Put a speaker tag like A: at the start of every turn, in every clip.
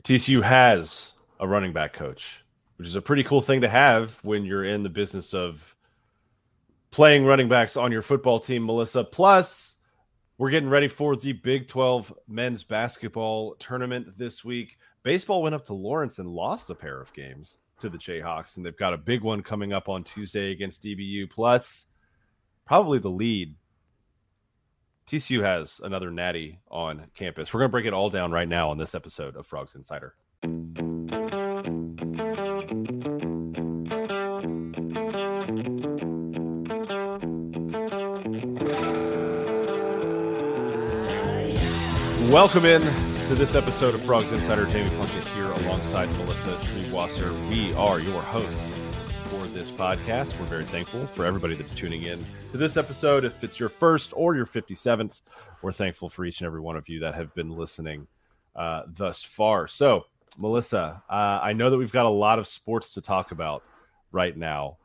A: TCU has a running back coach, which is a pretty cool thing to have when you're in the business of playing running backs on your football team, Melissa. Plus, we're getting ready for the Big 12 men's basketball tournament this week. Baseball went up to Lawrence and lost a pair of games to the Jayhawks, and they've got a big one coming up on Tuesday against DBU. Plus, probably the lead. TCU has another natty on campus. We're going to break it all down right now on this episode of Frogs Insider. Welcome in to this episode of Frogs Insider. Jamie Plunkett here alongside Melissa Triebwasser. We are your hosts for this podcast. We're very thankful for everybody that's tuning in to this episode. If it's your first or your 57th, we're thankful for each and every one of you that have been listening thus far. So, Melissa, I know that we've got a lot of sports to talk about right now,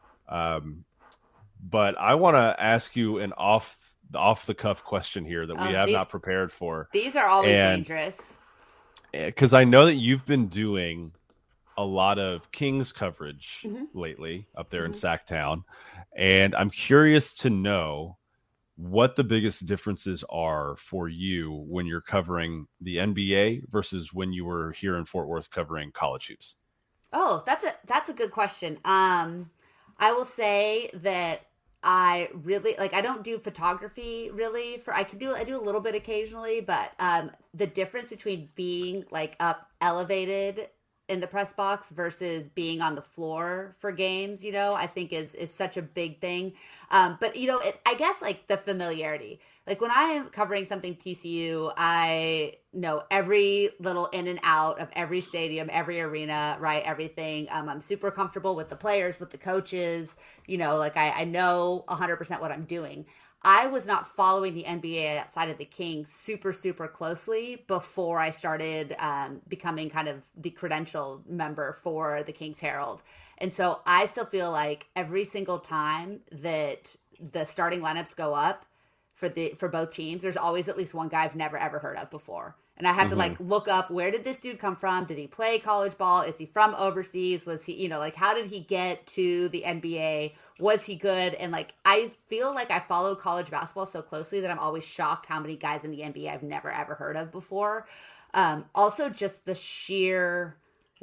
A: but I want to ask you an off-the-cuff question here that we have not prepared for.
B: These are always dangerous.
A: Because I know that you've been doing a lot of Kings coverage lately up there in Sacktown, and I'm curious to know what the biggest differences are for you when you're covering the NBA versus when you were here in Fort Worth covering college hoops.
B: Oh, that's a good question. I will say that I really I don't do photography really I do a little bit occasionally, but the difference between being up elevated in the press box versus being on the floor for games, I think is such a big thing. But I guess the familiarity, when I am covering something TCU, I know every little in and out of every stadium, every arena, right? Everything. I'm super comfortable with the players, with the coaches, I know 100% what I'm doing. I was not following the NBA outside of the Kings super, super closely before I started becoming kind of the credential member for the Kings Herald. And so I still feel like every single time that the starting lineups go up for both teams, there's always at least one guy I've never, ever heard of before. And I have to look up, where did this dude come from? Did he play college ball? Is he from overseas? Was he, how did he get to the NBA? Was he good? And I feel like I follow college basketball so closely that I'm always shocked how many guys in the NBA I've never, ever heard of before. Also just the sheer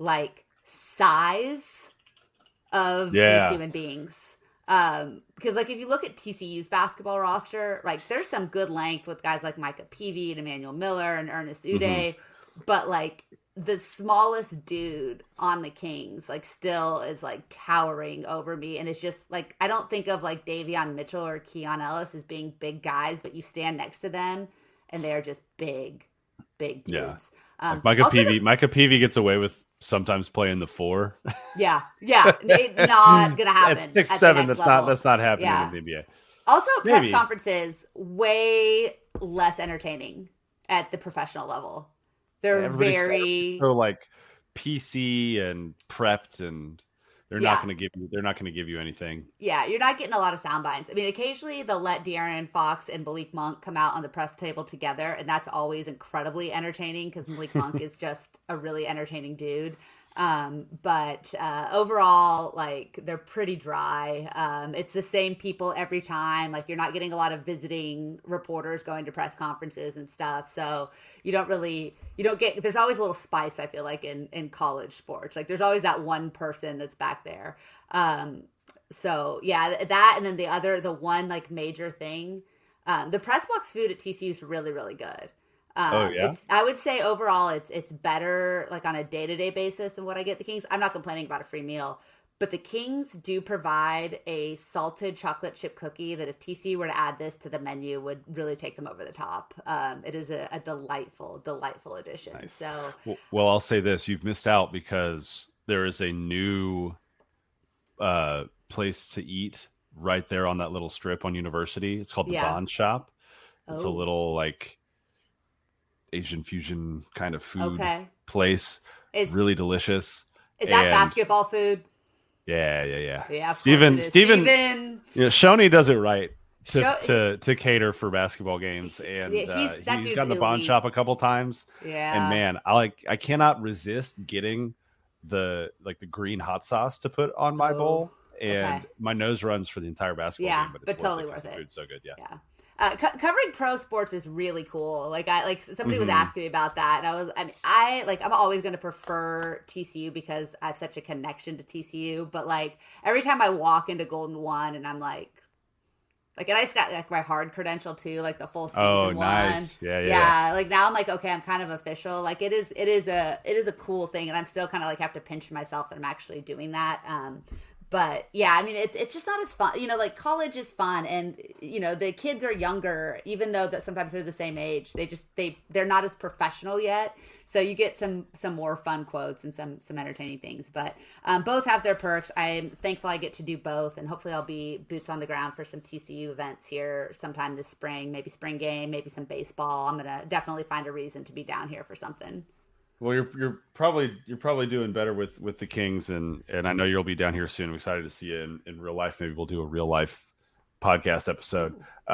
B: size of these human beings. Because if you look at TCU's basketball roster, there's some good length with guys like Micah Peavy and Emmanuel Miller and Ernest Uday, but the smallest dude on the Kings still is towering over me, and it's just I don't think of Davion Mitchell or Keon Ellis as being big guys, but you stand next to them and they're just big dudes.
A: Yeah. Micah Peavy gets away with sometimes playing the 4.
B: Yeah. Not gonna happen.
A: It's 6'7". That's not happening in the NBA.
B: Also, press conferences way less entertaining at the professional level. They're very
A: so PC and prepped, and they're not going to give you anything.
B: Yeah, you're not getting a lot of sound bites. I mean, occasionally they'll let De'Aaron Fox and Malik Monk come out on the press table together, and that's always incredibly entertaining because Malik Monk is just a really entertaining dude. But overall, they're pretty dry. It's the same people every time. You're not getting a lot of visiting reporters going to press conferences and stuff. So you don't get, there's always a little spice, I feel in college sports. There's always that one person that's back there. So yeah, that, and then the one major thing, the press box food at TCU is really, really good. I would say overall it's better on a day-to-day basis than what I get at the Kings. I'm not complaining about a free meal, but the Kings do provide a salted chocolate chip cookie that if TCU were to add this to the menu would really take them over the top. It is a delightful addition. Nice. So
A: well, I'll say this, you've missed out because there is a new place to eat right there on that little strip on University. It's called the Bond Shop. It's a little Asian fusion kind of food place. It's really delicious.
B: Is that basketball food?
A: Yeah.
B: Yeah.
A: Steven, Shoney does it right to cater for basketball games, and he's gotten the Bond Shop a couple times.
B: Yeah,
A: and man, I cannot resist getting the green hot sauce to put on my bowl, and my nose runs for the entire basketball game. But it's
B: totally worth it.
A: The food's so good. Yeah.
B: Covering pro sports is really cool. Somebody was asking me about that, and I'm always going to prefer TCU because I have such a connection to TCU. But every time I walk into Golden One, and I'm and I just got my hard credential too, the full season one.
A: Nice. Yeah.
B: Now I'm okay, I'm kind of official. It is a cool thing, and I'm still kind of have to pinch myself that I'm actually doing that. But yeah, I mean, it's just not as fun. College is fun, and the kids are younger, even though that sometimes they're the same age. They're not as professional yet, so you get some more fun quotes and some entertaining things. But both have their perks. I'm thankful I get to do both, and hopefully I'll be boots on the ground for some TCU events here sometime this spring. Maybe spring game, maybe some baseball. I'm gonna definitely find a reason to be down here for something.
A: Well, you're probably doing better with the Kings, and I know you'll be down here soon. I'm excited to see you in real life. Maybe we'll do a real life podcast episode.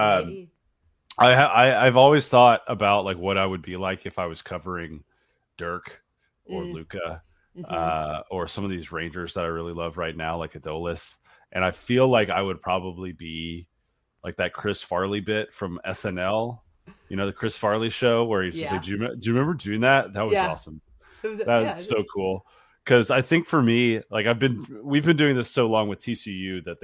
A: I've always thought about what I would be like if I was covering Dirk or Luka, or some of these Rangers that I really love right now, like Adolis. And I feel like I would probably be like that Chris Farley bit from SNL. The Chris Farley show where he's just like, do you remember doing that? That was awesome. That's so cool. Because I think for me, we've been doing this so long with TCU that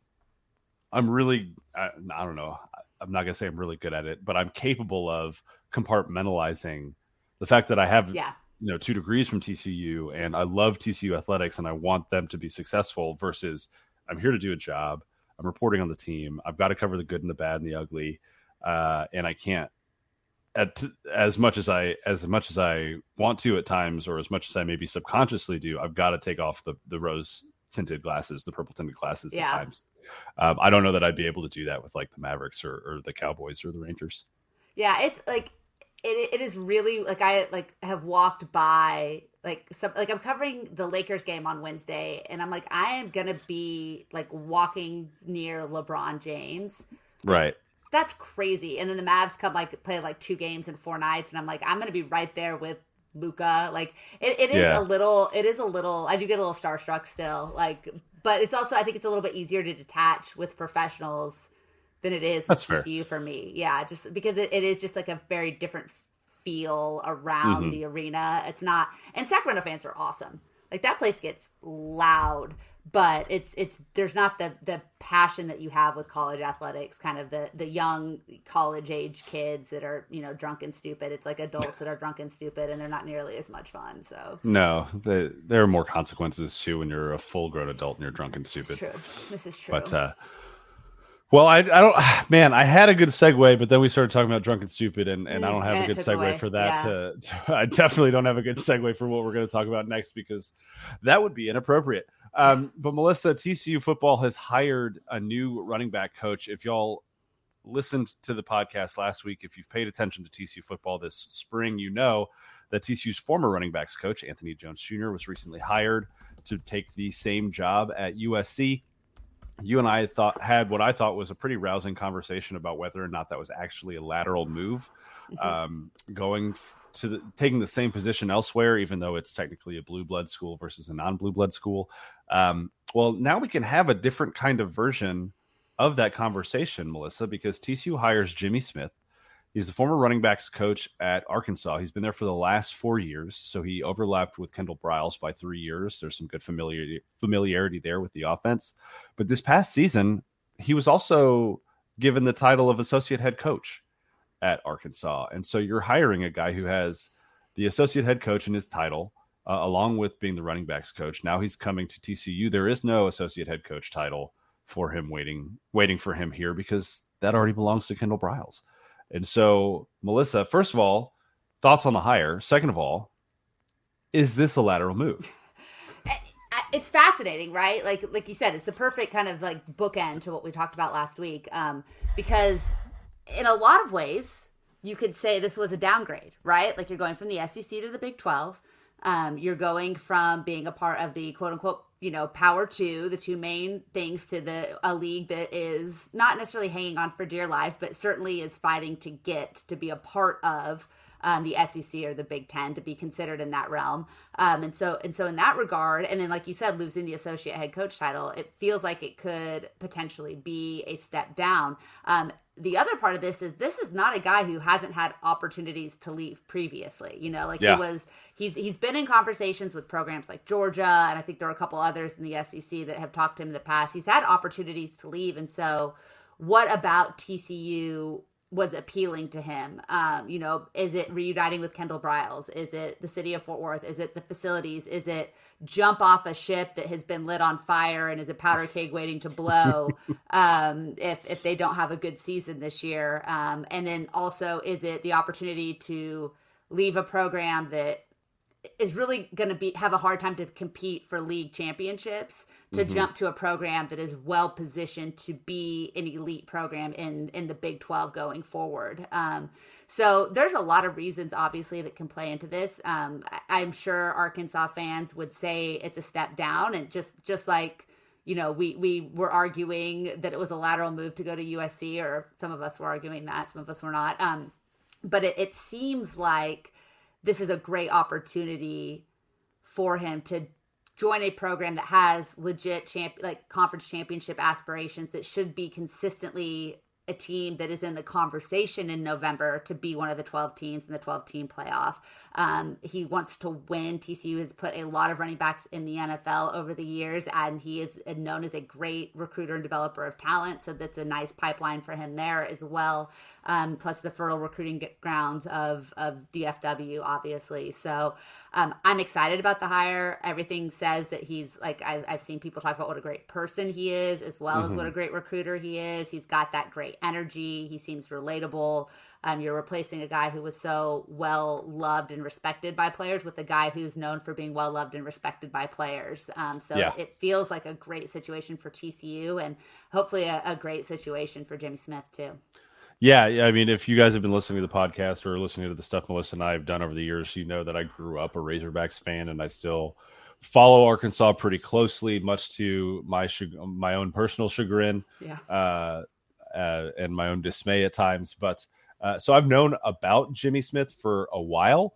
A: I don't know. I'm not going to say I'm really good at it, but I'm capable of compartmentalizing the fact that I have, 2 degrees from TCU, and I love TCU athletics and I want them to be successful versus I'm here to do a job. I'm reporting on the team. I've got to cover the good and the bad and the ugly. And I can't, as much as I want to at times, or as much as I maybe subconsciously do, I've got to take off the rose tinted glasses, the purple tinted glasses at times. I don't know that I'd be able to do that with the Mavericks or the Cowboys or the Rangers.
B: Yeah, it's it is really I have walked by I'm covering the Lakers game on Wednesday, and I'm I am gonna be walking near LeBron James,
A: right?
B: That's crazy. And then the Mavs come play 2 games in 4 nights, and I'm I'm gonna be right there with Luka. It is a little, I do get a little starstruck still, but it's also, I think it's a little bit easier to detach with professionals than it is with TCU for me. Yeah, just because it is just a very different feel around the arena. It's not, and Sacramento fans are awesome. That place gets loud, but it's there's not the passion that you have with college athletics, kind of the young college age kids that are drunk and stupid. It's adults that are drunk and stupid, and they're not nearly as much fun. So
A: no, there are more consequences too when you're a full grown adult and you're drunk and stupid.
B: This is true.
A: But well, I don't, man, I had a good segue, but then we started talking about drunk and stupid, and I don't have a good segue for that. I definitely don't have a good segue for what we're going to talk about next, because that would be inappropriate. But Melissa, TCU football has hired a new running back coach. If y'all listened to the podcast last week, if you've paid attention to TCU football this spring, you know that TCU's former running backs coach, Anthony Jones Jr., was recently hired to take the same job at USC. You and I had what I thought was a pretty rousing conversation about whether or not that was actually a lateral move, taking the same position elsewhere, even though it's technically a blue blood school versus a non-blue blood school. Well, now we can have a different kind of version of that conversation, Melissa, because TCU hires Jimmy Smith. He's the former running backs coach at Arkansas. He's been there for the last 4 years, so he overlapped with Kendall Briles by 3 years. There's some good familiarity there with the offense. But this past season, he was also given the title of associate head coach at Arkansas. And so you're hiring a guy who has the associate head coach in his title, along with being the running backs coach. Now he's coming to TCU. There is no associate head coach title for him waiting for him here, because that already belongs to Kendall Briles. And so, Melissa, first of all, thoughts on the hire. Second of all, is this a lateral move?
B: It's fascinating, right? Like you said, it's the perfect kind of bookend to what we talked about last week, because in a lot of ways, you could say this was a downgrade, right? You're going from the SEC to the Big 12. You're going from being a part of the quote-unquote power to the two main things to a league that is not necessarily hanging on for dear life, but certainly is fighting to get to be a part of the SEC or the Big Ten, to be considered in that realm. And so in that regard, and then like you said, losing the associate head coach title, it feels like it could potentially be a step down. The other part of this is not a guy who hasn't had opportunities to leave previously. He's been in conversations with programs like Georgia, and I think there are a couple others in the SEC that have talked to him in the past. He's had opportunities to leave. And so what about TCU was appealing to him? Is it reuniting with Kendall Briles? Is it the city of Fort Worth? Is it the facilities? Is it jump off a ship that has been lit on fire and is a powder keg waiting to blow if they don't have a good season this year? And then also, is it the opportunity to leave a program that is really going to have a hard time to compete for league championships, to jump to a program that is well positioned to be an elite program in the Big 12 going forward? So there's a lot of reasons, obviously, that can play into this. I'm sure Arkansas fans would say it's a step down, and just like, we were arguing that it was a lateral move to go to USC, or some of us were arguing that, some of us were not. But it seems like this is a great opportunity for him to join a program that has legit conference championship aspirations, that should be consistently a team that is in the conversation in November to be one of the 12 teams in the 12-team playoff. He wants to win. TCU has put a lot of running backs in the NFL over the years, and he is known as a great recruiter and developer of talent. So that's a nice pipeline for him there as well. Plus the fertile recruiting grounds of DFW, obviously. So I'm excited about the hire. Everything says that he's I've seen people talk about what a great person he is, as well as what a great recruiter he is. He's got that great energy. He seems relatable. You're replacing a guy who was so well loved and respected by players with a guy who's known for being well loved and respected by players. It feels like a great situation for TCU, and hopefully a great situation for Jimmy Smith too.
A: Yeah, I mean, if you guys have been listening to the podcast or listening to the stuff Melissa and I have done over the years, you know that I grew up a Razorbacks fan, and I still follow Arkansas pretty closely, much to my own personal chagrin. Yeah. And my own dismay at times. But so I've known about Jimmy Smith for a while,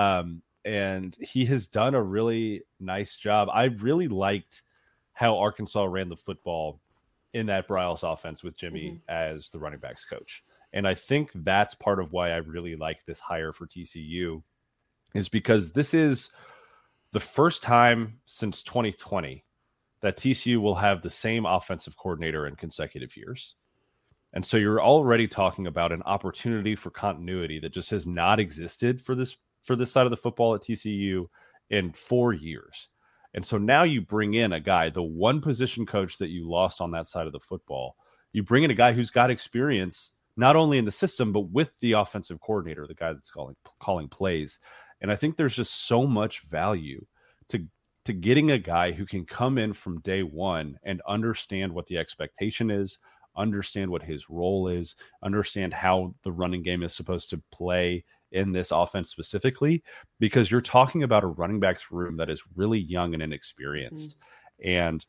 A: and he has done a really nice job. I really liked how Arkansas ran the football in that Briles offense with Jimmy as the running backs coach. And I think that's part of why I really like this hire for TCU, is because this is the first time since 2020 that TCU will have the same offensive coordinator in consecutive years. And so you're already talking about an opportunity for continuity that just has not existed for this side of the football at TCU in 4 years. And so now you bring in a guy, the one position coach that you lost on that side of the football. You bring in a guy who's got experience not only in the system, but with the offensive coordinator, the guy that's calling plays. And I think there's just so much value to getting a guy who can come in from day one and understand what the expectation is, understand what his role is, understand how the running game is supposed to play in this offense specifically, because you're talking about a running backs room that is really young and inexperienced. And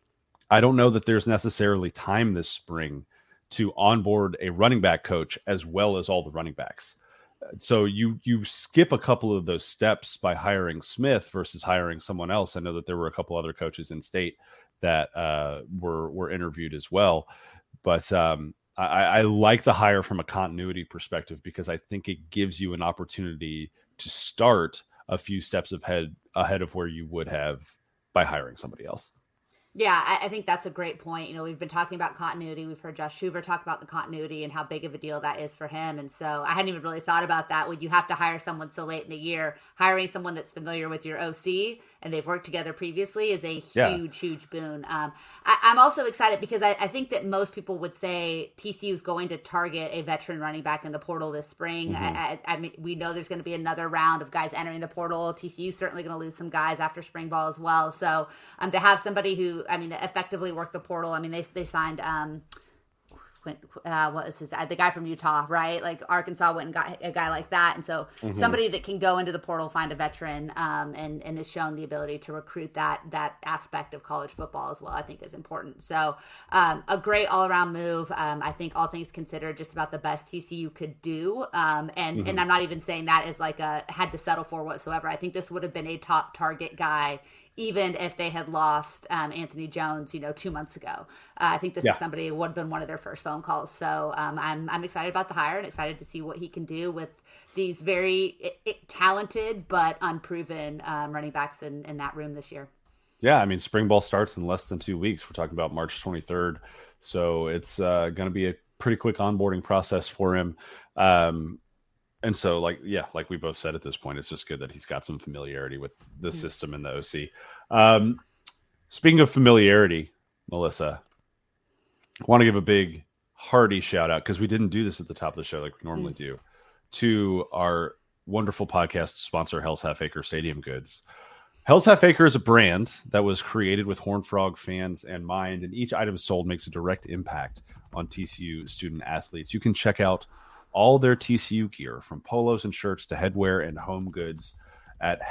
A: I don't know that there's necessarily time this spring to onboard a running back coach as well as all the running backs. So you skip a couple of those steps by hiring Smith versus hiring someone else. I know that there were a couple other coaches in state that were interviewed as well. But I like the hire from a continuity perspective, because I think it gives you an opportunity to start a few steps ahead of where you would have by hiring somebody else.
B: Yeah, I think that's a great point. We've been talking about continuity. We've heard Josh Hoover talk about the continuity and how big of a deal that is for him. And so I hadn't even really thought about that. When you have to hire someone so late in the year, hiring someone that's familiar with your OC and they've worked together previously is a huge boon. I'm also excited because I think that most people would say TCU is going to target a veteran running back in the portal this spring. I mean, we know there's going to be another round of guys entering the portal. TCU is certainly going to lose some guys after spring ball as well. So to have somebody who, effectively worked the portal. I mean, they signed what is his, the guy from Utah, right? Like Arkansas went and got a guy like that. And so somebody that can go into the portal, find a veteran, and has shown the ability to recruit that aspect of college football as well, I think is important. So a great all around move. I think all things considered, just about the best TCU could do. And I'm not even saying that as like had to settle for whatsoever. I think this would have been a top target guy, even if they had lost Anthony Jones, 2 months ago. I think this is somebody who would have been one of their first phone calls. So I'm excited about the hire and excited to see what he can do with these very talented but unproven running backs in that room this year.
A: Yeah, I mean, spring ball starts in less than 2 weeks. We're talking about March 23rd. So it's going to be a pretty quick onboarding process for him. And so, like we both said at this point, it's just good that he's got some familiarity with the system and the OC. Speaking of familiarity, Melissa, I want to give a big hearty shout out, because we didn't do this at the top of the show like we normally do, to our wonderful podcast sponsor, Hell's Half Acre Stadium Goods. Hell's Half Acre is a brand that was created with Horned Frog fans in mind, and each item sold makes a direct impact on TCU student athletes. You can check out all their TCU gear, from polos and shirts to headwear and home goods, at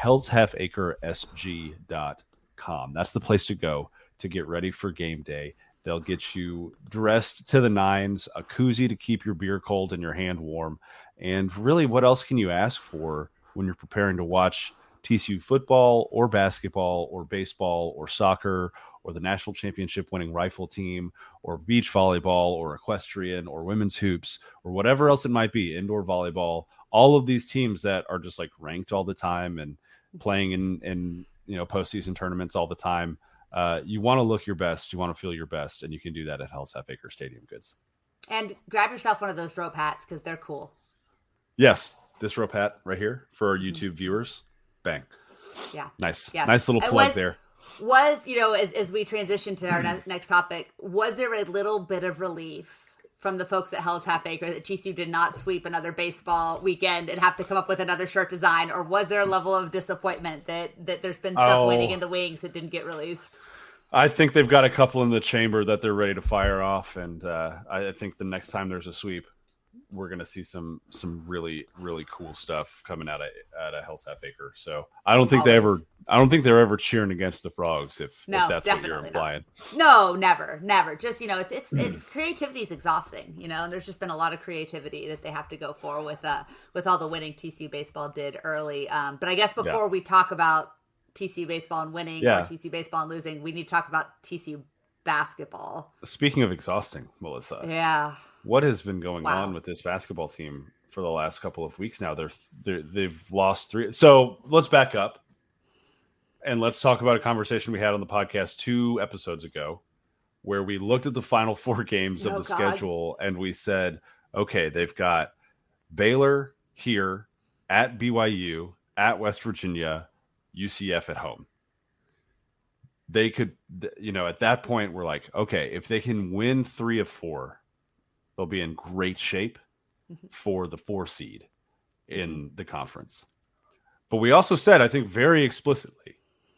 A: hellshalfacresg.com. That's the place to go to get ready for game day. They'll get you dressed to the nines, a koozie to keep your beer cold and your hand warm. And really, what else can you ask for when you're preparing to watch TCU football or basketball or baseball or soccer or the national championship winning rifle team or beach volleyball or equestrian or women's hoops or whatever else it might be, indoor volleyball, all of these teams that are just like ranked all the time and playing in postseason tournaments all the time. You want to look your best. You want to feel your best. And you can do that at Hell's Half Acre Stadium Goods.
B: And grab yourself one of those rope hats, because they're cool.
A: Yes. This rope hat right here for our YouTube viewers. Bang.
B: Yeah.
A: Nice.
B: Yeah.
A: Nice little plug there.
B: Was, as we transition to our next topic, was there a little bit of relief from the folks at Hell's Half Acre that TCU did not sweep another baseball weekend and have to come up with another shirt design? Or was there a level of disappointment that there's been stuff waiting in the wings that didn't get released?
A: I think they've got a couple in the chamber that they're ready to fire off. And I think the next time there's a sweep, we're going to see some really, really cool stuff coming out of Hell's Half Acre. So I don't think they're ever cheering against the Frogs if that's what you're implying.
B: No, never. Just, it's creativity is exhausting, and there's just been a lot of creativity that they have to go for with all the winning TCU baseball did early. But I guess before we talk about TCU baseball and winning or TCU baseball and losing, we need to talk about TCU basketball.
A: Speaking of exhausting, Melissa.
B: Yeah.
A: What has been going on with this basketball team for the last couple of weeks now? They've lost 3. So let's back up and let's talk about a conversation we had on the podcast 2 episodes ago, where we looked at the final 4 games of the schedule and we said, okay, they've got Baylor here, at BYU, at West Virginia, UCF at home. They could, at that point, we're like, okay, if they can win 3 of 4, they'll be in great shape for the 4 seed in the conference. But we also said, I think very explicitly,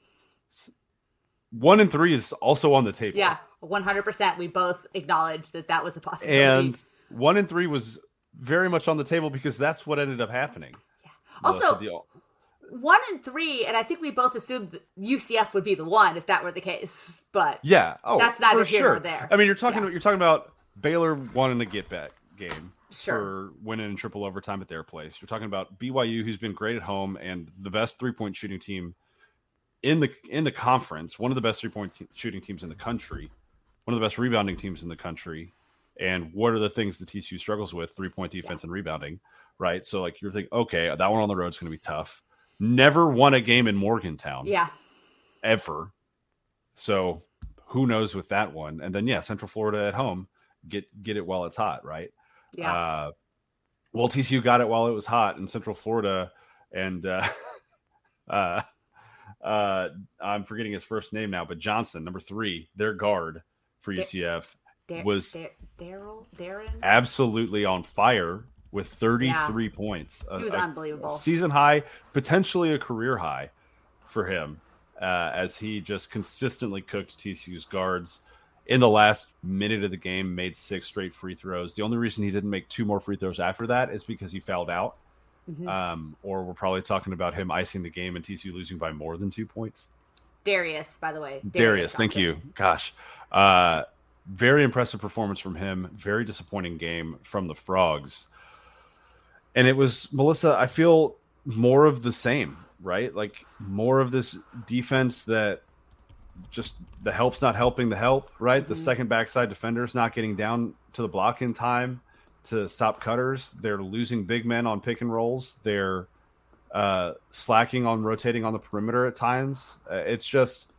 A: 1 and 3 is also on the table.
B: Yeah, 100%. We both acknowledged that was a possibility.
A: And 1 and 3 was very much on the table because that's what ended up happening.
B: Yeah. Also, 1 and 3, and I think we both assumed that UCF would be the 1 if that were the case. But that's neither here nor there.
A: I mean, you're talking about Baylor wanting a get-back game for winning in triple overtime at their place. You're talking about BYU, who's been great at home and the best 3-point shooting team in the conference, one of the best 3-point shooting teams in the country, one of the best rebounding teams in the country. And what are the things the TCU struggles with? 3-point defense and rebounding, right? So like you're thinking, okay, that one on the road is going to be tough. Never won a game in Morgantown.
B: Yeah.
A: Ever. So who knows with that one? And then Central Florida at home. Get it while it's hot, right?
B: Yeah.
A: Well, TCU got it while it was hot in Central Florida, and I'm forgetting his first name now, but Johnson, number 3, their guard for UCF, was
B: Darren
A: absolutely on fire with 33 points.
B: He was unbelievable.
A: Season high, potentially a career high for him, as he just consistently cooked TCU's guards. in the last minute of the game made 6 straight free throws. The only reason he didn't make 2 more free throws after that is because he fouled out. Or we're probably talking about him icing the game and TCU losing by more than 2 points.
B: Darius, by the way.
A: Darius, thank you. Gosh. Very impressive performance from him. Very disappointing game from the Frogs. And it was, Melissa, I feel more of the same, right? Like more of this defense that just the help's not helping the help, right? The second backside defender's not getting down to the block in time to stop cutters. They're losing big men on pick and rolls. They're slacking on rotating on the perimeter at times. It's just,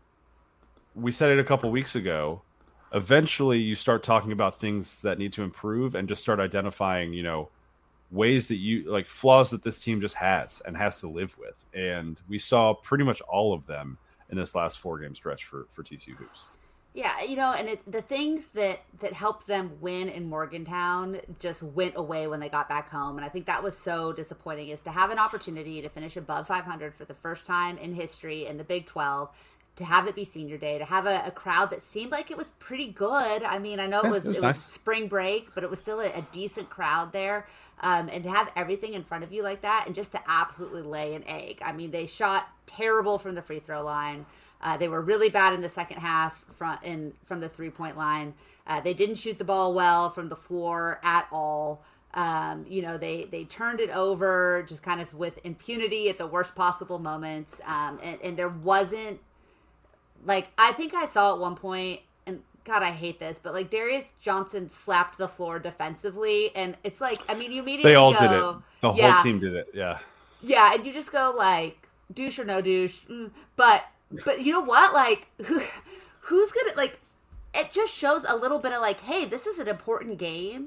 A: we said it a couple weeks ago. Eventually you start talking about things that need to improve and just start identifying, ways that you like flaws that this team just has and has to live with. And we saw pretty much all of them in this last 4-game stretch for TCU Hoops.
B: Yeah, and the things that helped them win in Morgantown just went away when they got back home. And I think that was so disappointing, is to have an opportunity to finish above 500 for the first time in history in the Big 12, to have it be senior day, to have a crowd that seemed like it was pretty good. I mean, I know it was nice. Spring break, but it was still a decent crowd there. And to have everything in front of you like that and just to absolutely lay an egg. I mean, they shot terrible from the free throw line. They were really bad in the second half from the 3-point line. They didn't shoot the ball well from the floor at all. They turned it over just kind of with impunity at the worst possible moments. And there wasn't, like, I think I saw at one point, and God, I hate this, but like Darius Johnson slapped the floor defensively, and it's like, I mean, you immediately
A: they all
B: go,
A: did it. The whole team did it. Yeah. Yeah,
B: and you just go like, douche or no douche, but you know what? Like, who's gonna, like? It just shows a little bit of like, hey, this is an important game.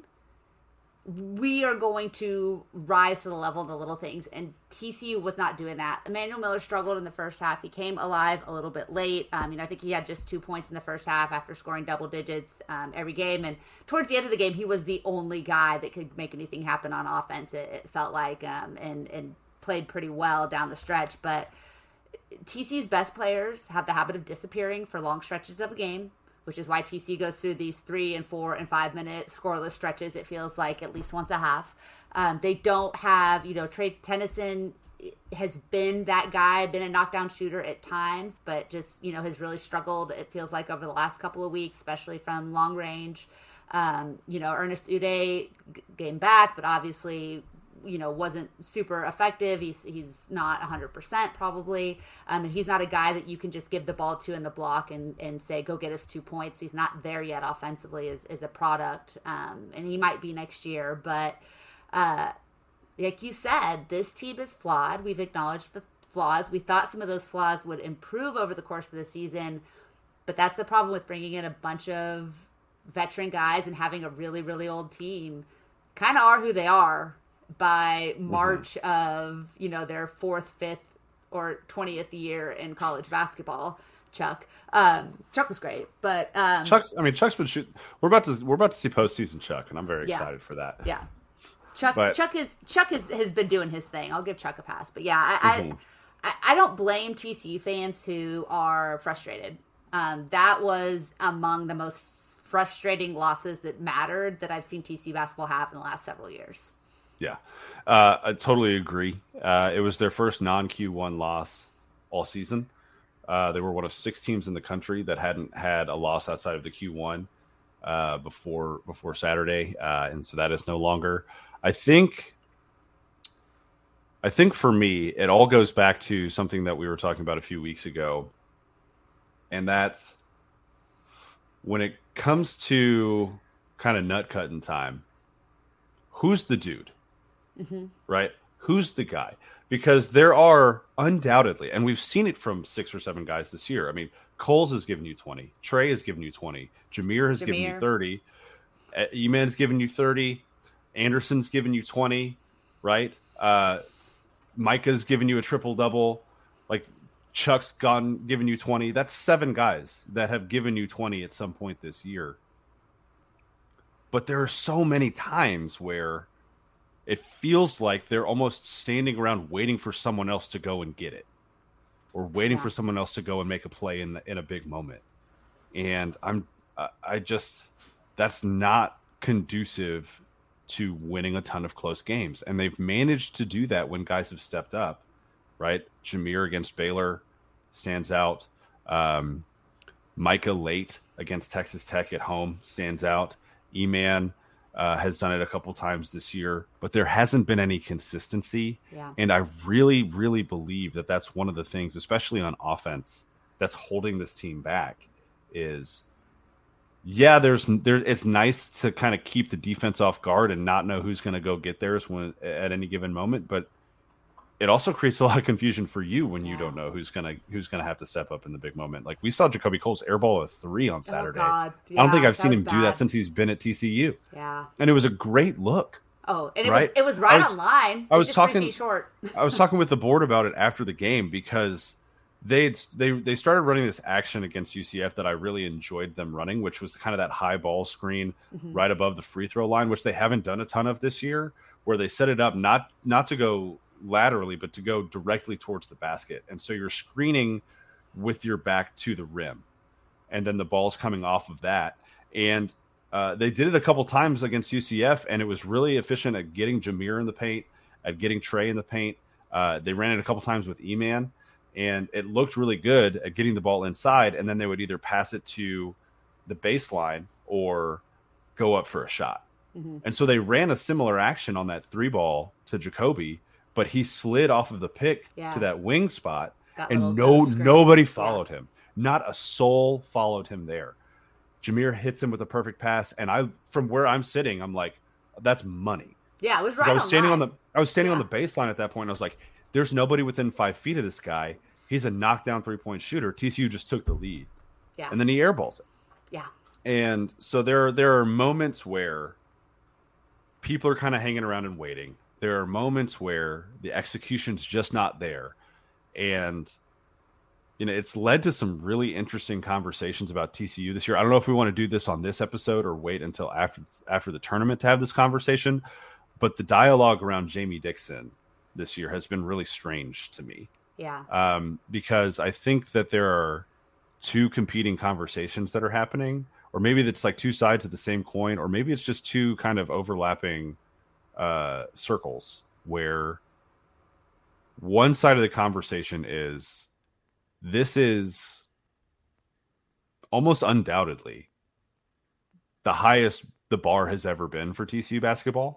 B: We are going to rise to the level of the little things, and TCU was not doing that. Emmanuel Miller struggled in the first half. He came alive a little bit late. I think he had just 2 points in the first half after scoring double digits every game. And towards the end of the game, he was the only guy that could make anything happen on offense. It felt like, and played pretty well down the stretch. But TCU's best players have the habit of disappearing for long stretches of the game, which is why TCU goes through these 3 and 4 and 5 minute scoreless stretches. It feels like at least once a half. They don't have, Trey Tennyson has been that guy, been a knockdown shooter at times, but just, has really struggled. It feels like over the last couple of weeks, especially from long range. Ernest Uday came back, but obviously, wasn't super effective. He's not 100% probably. And he's not a guy that you can just give the ball to in the block and say, go get us 2 points. He's not there yet offensively as a product. And he might be next year. But like you said, this team is flawed. We've acknowledged the flaws. We thought some of those flaws would improve over the course of the season. But that's the problem with bringing in a bunch of veteran guys and having a really, really old team. Kind of are who they are by March of, their 4th, 5th, or 20th year in college basketball. Chuck was great, but
A: Chuck's been shooting. We're about to see postseason Chuck, and I'm very excited for that.
B: Yeah, Chuck has been doing his thing. I'll give Chuck a pass, but yeah, I don't blame TCU fans who are frustrated. That was among the most frustrating losses that mattered that I've seen TCU basketball have in the last several years.
A: Yeah, I totally agree. It was their first non-Q1 loss all season. They were one of 6 teams in the country that hadn't had a loss outside of the Q1 before Saturday, and so that is no longer. I think for me, it all goes back to something that we were talking about a few weeks ago, and that's when it comes to kind of nut cutting time. Who's the dude? Right? Who's the guy? Because there are undoubtedly, and we've seen it from 6 or 7 guys this year. I mean, Coles has given you 20. Trey has given you 20. Jameer has given you 30. E-Man's given you 30. Anderson's given you 20. Right? Micah's given you a triple-double. Like, Chuck's given you 20. That's 7 guys that have given you 20 at some point this year. But there are so many times where it feels like they're almost standing around waiting for someone else to go and get it, or waiting for someone else to go and make a play in a big moment. And That's not conducive to winning a ton of close games. And they've managed to do that when guys have stepped up, right? Jameer against Baylor stands out. Micah Late against Texas Tech at home stands out. E-Man has done it a couple times this year, but there hasn't been any consistency.
B: Yeah.
A: And I really, really believe that that's one of the things, especially on offense, that's holding this team back is, yeah, it's nice to kind of keep the defense off guard and not know who's going to go get theirs at any given moment, but it also creates a lot of confusion for you when you don't know who's gonna have to step up in the big moment. Like we saw Jacoby Cole's airball a 3 on Saturday.
B: Oh, God. Yeah,
A: I don't think I've seen him
B: bad.
A: do that since he's been at TCU.
B: Yeah,
A: and it was a great look.
B: Oh, and it was right on line.
A: I was
B: just
A: talking
B: 3 feet short.
A: I was talking with the board about it after the game because they started running this action against UCF that I really enjoyed them running, which was kind of that high ball screen right above the free throw line, which they haven't done a ton of this year, where they set it up not to go laterally, but to go directly towards the basket. And so you're screening with your back to the rim, and then the ball's coming off of that. And they did it a couple times against UCF, and it was really efficient at getting Jameer in the paint, at getting Trey in the paint. They ran it a couple times with E-Man, and it looked really good at getting the ball inside, and then they would either pass it to the baseline or go up for a shot. And so they ran a similar action on that 3 ball to Jacoby, but he slid off of the pick to that wing spot, and nobody followed him. Not a soul followed him there. Jameer hits him with a perfect pass, and from where I'm sitting, I'm like, that's money.
B: Yeah, it was right.
A: I was standing on the baseline at that point. And I was like, there's nobody within 5 feet of this guy. He's a knockdown 3-point shooter. TCU just took the lead.
B: Yeah.
A: And then he airballs it.
B: Yeah.
A: And so there are moments where people are kind of hanging around and waiting. There are moments where the execution's just not there. And, it's led to some really interesting conversations about TCU this year. I don't know if we want to do this on this episode or wait until after the tournament to have this conversation, but the dialogue around Jamie Dixon this year has been really strange to me.
B: Yeah.
A: Because I think that there are 2 competing conversations that are happening, or maybe it's like 2 sides of the same coin, or maybe it's just 2 kind of overlapping circles where one side of the conversation is this is almost undoubtedly the highest the bar has ever been for TCU basketball,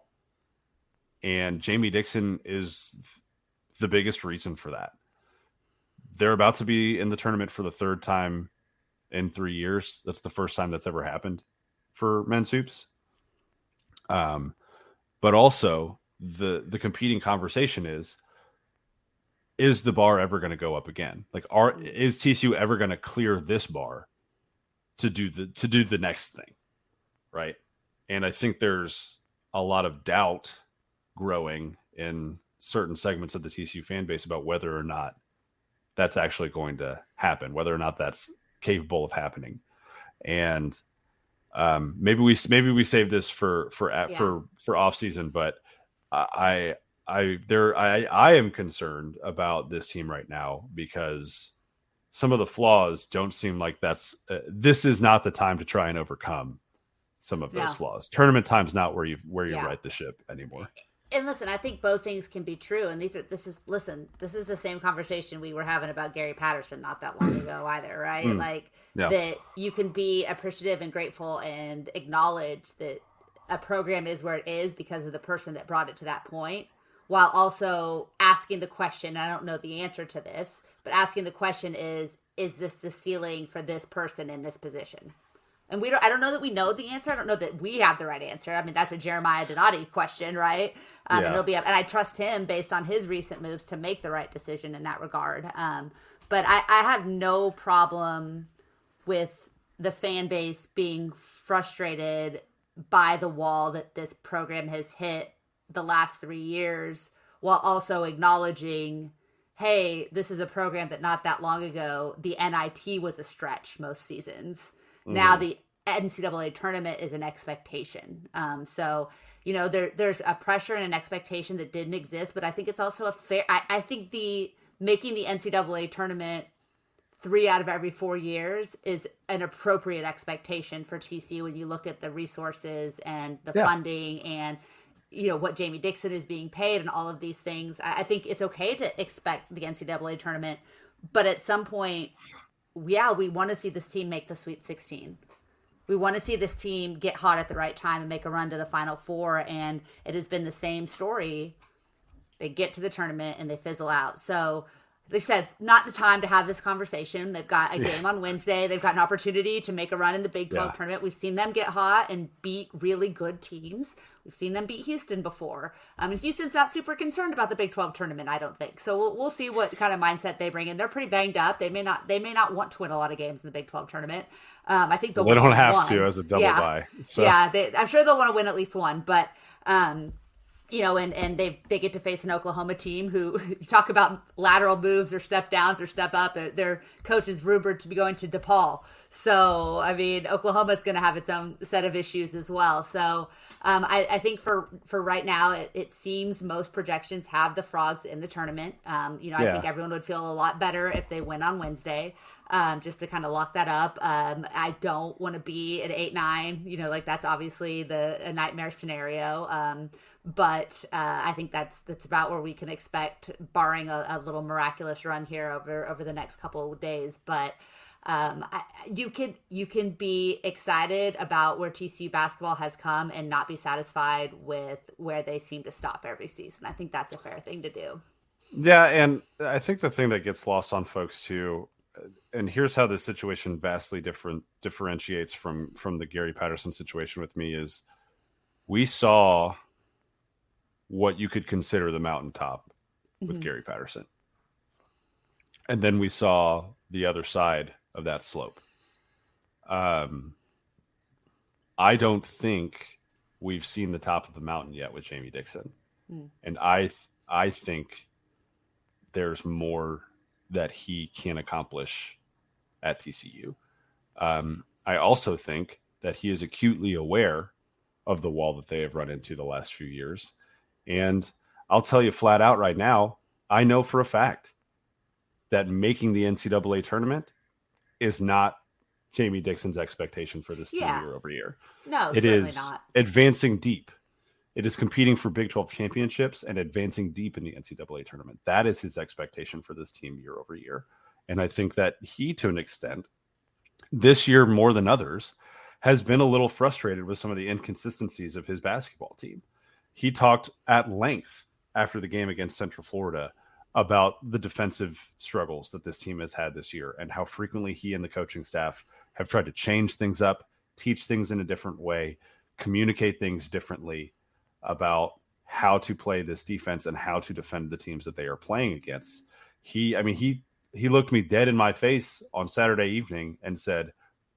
A: and Jamie Dixon is the biggest reason for that. They're about to be in the tournament for the 3rd time in 3 years. That's the first time that's ever happened for men's hoops. But also the competing conversation is the bar ever going to go up again? Like, is TCU ever going to clear this bar to do the next thing? Right. And I think there's a lot of doubt growing in certain segments of the TCU fan base about whether or not that's actually going to happen, whether or not that's capable of happening. And maybe we save this for off season, but I am concerned about this team right now because some of the flaws don't seem like this is not the time to try and overcome some of those flaws. Tournament time's not where you right the ship anymore.
B: And listen, I think both things can be true. And this is the same conversation we were having about Gary Patterson not that long ago either, right? That you can be appreciative and grateful and acknowledge that a program is where it is because of the person that brought it to that point, while also asking the question, I don't know the answer to this, but asking the question is this the ceiling for this person in this position? And I don't know that we know the answer. I don't know that we have the right answer. I mean, that's a Jeremiah Donati question, right? And I trust him based on his recent moves to make the right decision in that regard. But I have no problem with the fan base being frustrated by the wall that this program has hit the last 3 years, while also acknowledging, hey, this is a program that not that long ago, the NIT was a stretch most seasons. Now the NCAA tournament is an expectation. So, there's a pressure and an expectation that didn't exist, but I think it's also I think making the NCAA tournament 3 out of every 4 years is an appropriate expectation for TCU when you look at the resources and the funding and what Jamie Dixon is being paid and all of these things. I think it's okay to expect the NCAA tournament, but at some point, we want to see this team make the Sweet 16. We want to see this team get hot at the right time and make a run to the Final Four, and it has been the same story. They get to the tournament and they fizzle out. So they said, not the time to have this conversation. They've got a game on Wednesday. They've got an opportunity to make a run in the Big 12 tournament. We've seen them get hot and beat really good teams. We've seen them beat Houston before. Houston's not super concerned about the Big 12 tournament, I don't think. So we'll see what kind of mindset they bring in. They're pretty banged up. They may not want to win a lot of games in the Big 12 tournament. I think they
A: don't have to as a double bye. So.
B: Yeah, I'm sure they'll want to win at least one, but. And they get to face an Oklahoma team who talk about lateral moves or step downs or step up. Their coach is rumored to be going to DePaul. So, Oklahoma's going to have its own set of issues as well. So, I think for right now, it seems most projections have the Frogs in the tournament. I think everyone would feel a lot better if they win on Wednesday, just to kind of lock that up. I don't want to be at 8-9, that's obviously a nightmare scenario. But I think that's about where we can expect, barring a little miraculous run here over the next couple of days. But you can be excited about where TCU basketball has come and not be satisfied with where they seem to stop every season. I think that's a fair thing to do.
A: Yeah, and I think the thing that gets lost on folks too, and here's how this situation vastly differentiates from the Gary Patterson situation with me, is we saw what you could consider the mountaintop with Gary Patterson. And then we saw the other side of that slope. I don't think we've seen the top of the mountain yet with Jamie Dixon. And I think there's more that he can accomplish at TCU. I also think that he is acutely aware of the wall that they have run into the last few years. And I'll tell you flat out right now, I know for a fact that making the NCAA tournament is not Jamie Dixon's expectation for this team year over year.
B: No,
A: it
B: certainly
A: is
B: not.
A: Advancing deep. It is competing for Big 12 championships and advancing deep in the NCAA tournament. That is his expectation for this team year over year. And I think that he, to an extent, this year more than others, has been a little frustrated with some of the inconsistencies of his basketball team. He talked at length after the game against Central Florida about the defensive struggles that this team has had this year and how frequently he and the coaching staff have tried to change things up, teach things in a different way, communicate things differently about how to play this defense and how to defend the teams that they are playing against. He looked me dead in my face on Saturday evening and said,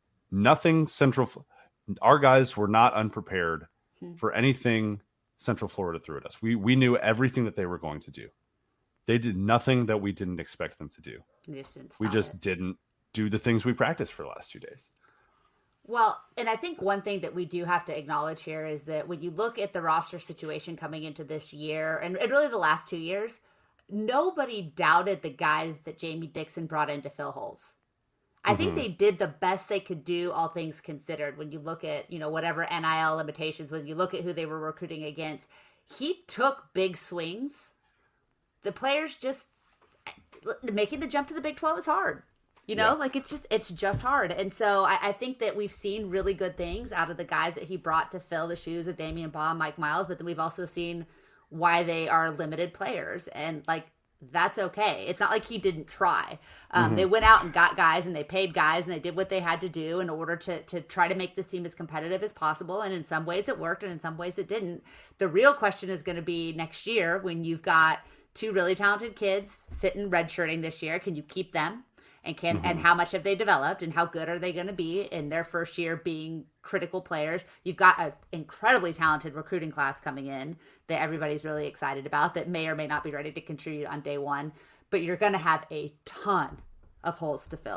A: our guys were not unprepared for anything Central Florida threw at us. We knew everything that they were going to do. They did nothing that we didn't expect them to do. We just didn't do the things we practiced for the last 2 days.
B: Well, and I think one thing that we do have to acknowledge here is that when you look at the roster situation coming into this year, and really the last 2 years, nobody doubted the guys that Jamie Dixon brought in to fill holes. I think they did the best they could do, all things considered. When you look at, whatever NIL limitations, when you look at who they were recruiting against, he took big swings. The players just making the jump to the Big 12 is hard. It's just hard. And so I think that we've seen really good things out of the guys that he brought to fill the shoes of Damian Baugh, Mike Miles, but then we've also seen why they are limited players. And that's okay. It's not like he didn't try. They went out and got guys and they paid guys and they did what they had to do in order to try to make this team as competitive as possible. And in some ways it worked and in some ways it didn't. The real question is going to be next year when you've got 2 really talented kids sitting redshirting this year. Can you keep them? And how much have they developed and how good are they going to be in their first year being critical players? You've got an incredibly talented recruiting class coming in that everybody's really excited about that may or may not be ready to contribute on day one, but you're going to have a ton of holes to fill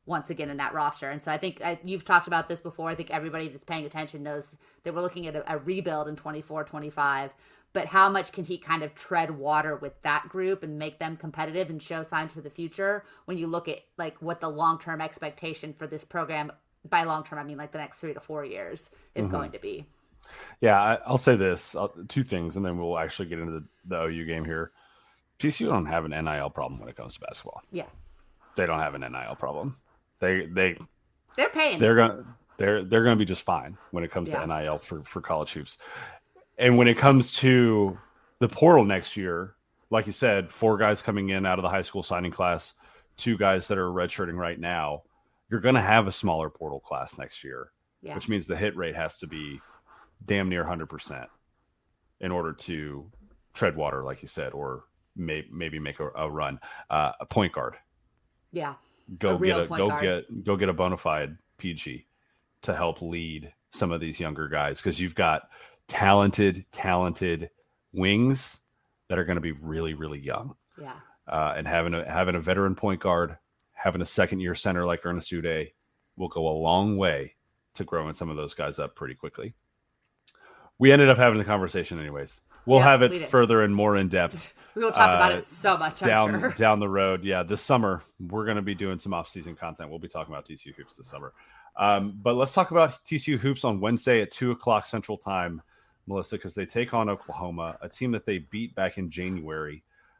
B: once again in that roster. And so I think you've talked about this before. I think everybody that's paying attention knows that we're looking at a rebuild in 24-25. But how much can he kind of tread water with that group and make them competitive and show signs for the future when you look at like what the long-term expectation for this program, by long-term, I mean like the next 3 to 4 years, is going to be?
A: Yeah, I'll say this, two things, and then we'll actually get into the OU game here. TCU don't have an NIL problem when it comes to basketball.
B: Yeah.
A: They don't have an NIL problem. They're
B: paying.
A: They're gonna be just fine when it comes to NIL for college hoops. And when it comes to the portal next year, like you said, 4 guys coming in out of the high school signing class, 2 guys that are redshirting right now, you're going to have a smaller portal class next year, which means the hit rate has to be damn near 100% in order to tread water, like you said, or maybe make a run. A point guard.
B: Yeah.
A: Go get a bona fide PG to help lead some of these younger guys, because you've got talented wings that are going to be really, really young.
B: Yeah.
A: And having a veteran point guard, having a second-year center like Ernest Udeh will go a long way to growing some of those guys up pretty quickly. We ended up having the conversation anyways. We'll have it further and more in depth.
B: We will talk about it so much, I'm sure.
A: Down the road. Yeah, this summer, we're going to be doing some off-season content. We'll be talking about TCU Hoops this summer. But let's talk about TCU Hoops on Wednesday at 2 o'clock Central Time, Melissa, because they take on Oklahoma, a team that they beat back in January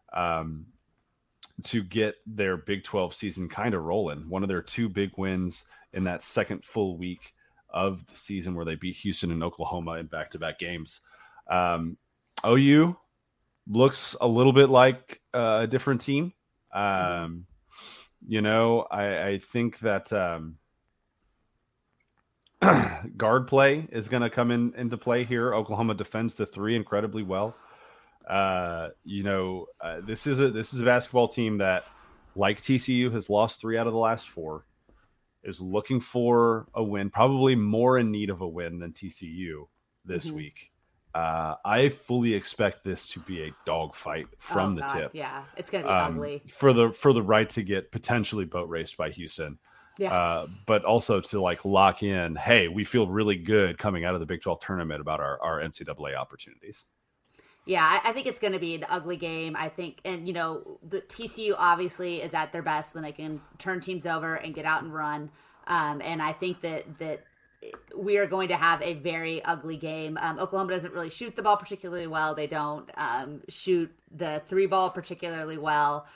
A: to get their Big 12 season kind of rolling. One of their 2 big wins in that second full week of the season where they beat Houston and Oklahoma in back-to-back games. OU looks a little bit like a different team. I think that guard play is going to come into play here. Oklahoma defends the 3 incredibly well. This is a basketball team that, like TCU, has lost 3 out of the last 4, is looking for a win, probably more in need of a win than TCU this week. I fully expect this to be a dogfight from the tip.
B: Yeah, it's going to be ugly
A: for the right to get potentially boat raced by Houston. Yeah. But also to lock in, hey, we feel really good coming out of the Big 12 tournament about our NCAA opportunities.
B: Yeah, I think it's going to be an ugly game. I think, and the TCU obviously is at their best when they can turn teams over and get out and run. And I think that we are going to have a very ugly game. Oklahoma doesn't really shoot the ball particularly well. They don't shoot the 3 ball particularly well.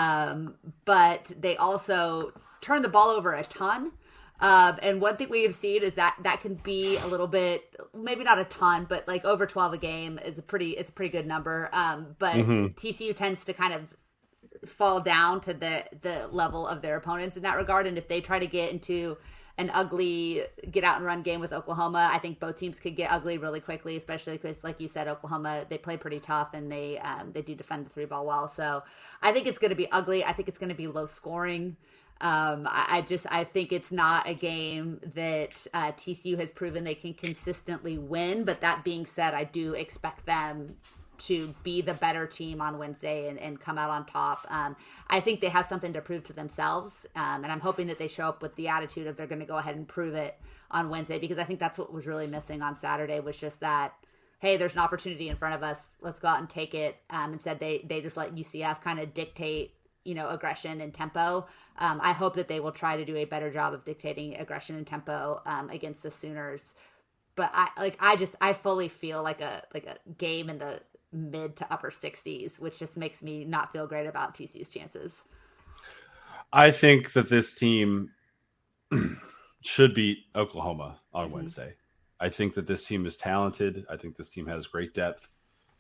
B: But they also turn the ball over a ton. And one thing we have seen is that can be a little bit, maybe not a ton, but over 12 a game is it's a pretty good number. But TCU tends to kind of fall down to the level of their opponents in that regard. And if they try to get into an ugly get out and run game with Oklahoma, I think both teams could get ugly really quickly, especially because, like you said, Oklahoma, they play pretty tough and they do defend the 3 ball well. So I think it's going to be ugly. I think it's going to be low scoring. I think it's not a game that TCU has proven they can consistently win. But that being said, I do expect them to be the better team on Wednesday and come out on top. I think they have something to prove to themselves. And I'm hoping that they show up with the attitude of they're going to go ahead and prove it on Wednesday, because I think that's what was really missing on Saturday, was just that, hey, there's an opportunity in front of us. Let's go out and take it. Instead, they just let UCF kind of dictate aggression and tempo. I hope that they will try to do a better job of dictating aggression and tempo against the Sooners. But I fully feel like a game in the mid to upper 60s, which just makes me not feel great about TCU's chances.
A: I think that this team should beat Oklahoma on Wednesday. I think that this team is talented. I think this team has great depth.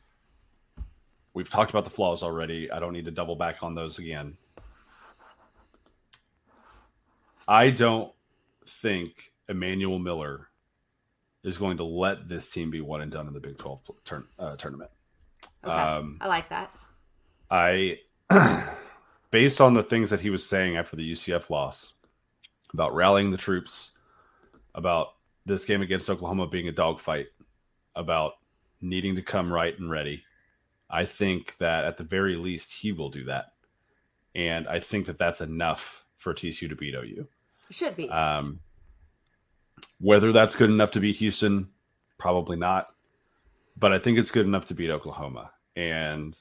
A: We've talked about the flaws already. I don't need to double back on those again. I don't think Emmanuel Miller is going to let this team be one and done in the Big 12 tournament.
B: Okay. I like that.
A: Based on the things that he was saying after the UCF loss about rallying the troops, about this game against Oklahoma being a dogfight, about needing to come right and ready, I think that at the very least he will do that. And I think that that's enough for TCU to beat OU.
B: Should be.
A: Whether that's good enough to beat Houston, probably not. But I think it's good enough to beat Oklahoma. And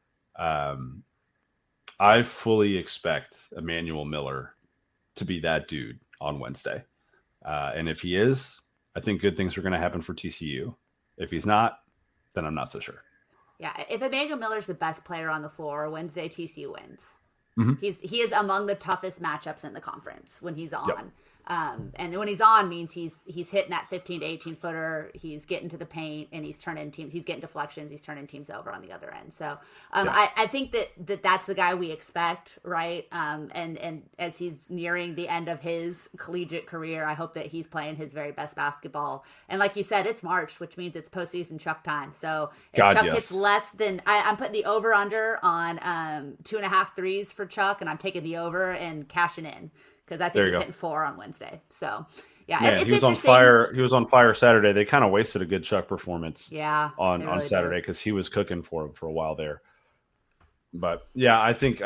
A: I fully expect Emmanuel Miller to be that dude on Wednesday. And if he is, I think good things are going to happen for TCU. If he's not, then I'm not so sure.
B: Yeah, if Emmanuel Miller's the best player on the floor, Wednesday TCU wins.
A: Mm-hmm.
B: He is among the toughest matchups in the conference when he's on.
A: Yep.
B: And when he's on means he's hitting that 15 to 18 footer. He's getting to the paint and he's turning teams. He's getting deflections. He's turning teams over on the other end. So I think that's the guy we expect, right? And as he's nearing the end of his collegiate career, I hope that he's playing his very best basketball. And like you said, it's March, which means it's postseason Chuck time. So if Chuck hits less than I'm putting the over under on 2.5 threes for Chuck, and I'm taking the over and cashing in. Because I think he's hitting 4 on Wednesday. So,
A: yeah, he was on fire. He was on fire Saturday. They kind of wasted a good Chuck performance. On really Saturday because he was cooking for him for a while there. But yeah, I think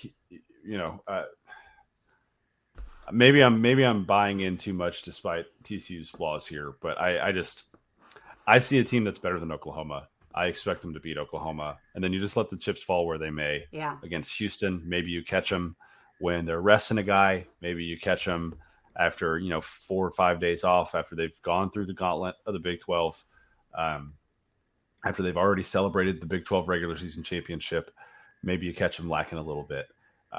A: maybe I'm buying in too much despite TCU's flaws here. But I see a team that's better than Oklahoma. I expect them to beat Oklahoma, and then you just let the chips fall where they may.
B: Yeah.
A: Against Houston, maybe you catch them when they're resting a guy. Maybe you catch them after 4 or 5 days off, after they've gone through the gauntlet of the Big 12, after they've already celebrated the Big 12 regular season championship. Maybe you catch them lacking a little bit,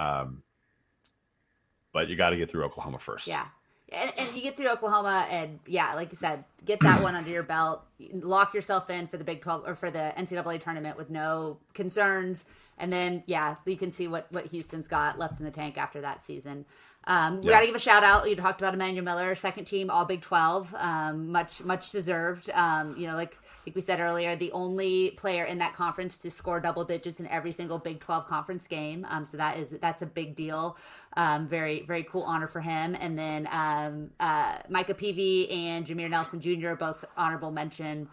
A: but you got to get through Oklahoma first.
B: Yeah. And you get through Oklahoma, and like you said, get that one under your belt. Lock yourself in for the Big 12 or for the NCAA tournament with no concerns. And then, you can see what Houston's got left in the tank after that season. We got to give a shout out. You talked about Emmanuel Miller, second team All Big 12, much deserved. Like we said earlier, the only player in that conference to score double digits in every single Big 12 conference game. So that's a big deal. Very, very cool honor for him. And then Micah Peavy and Jameer Nelson Jr. both honorable mention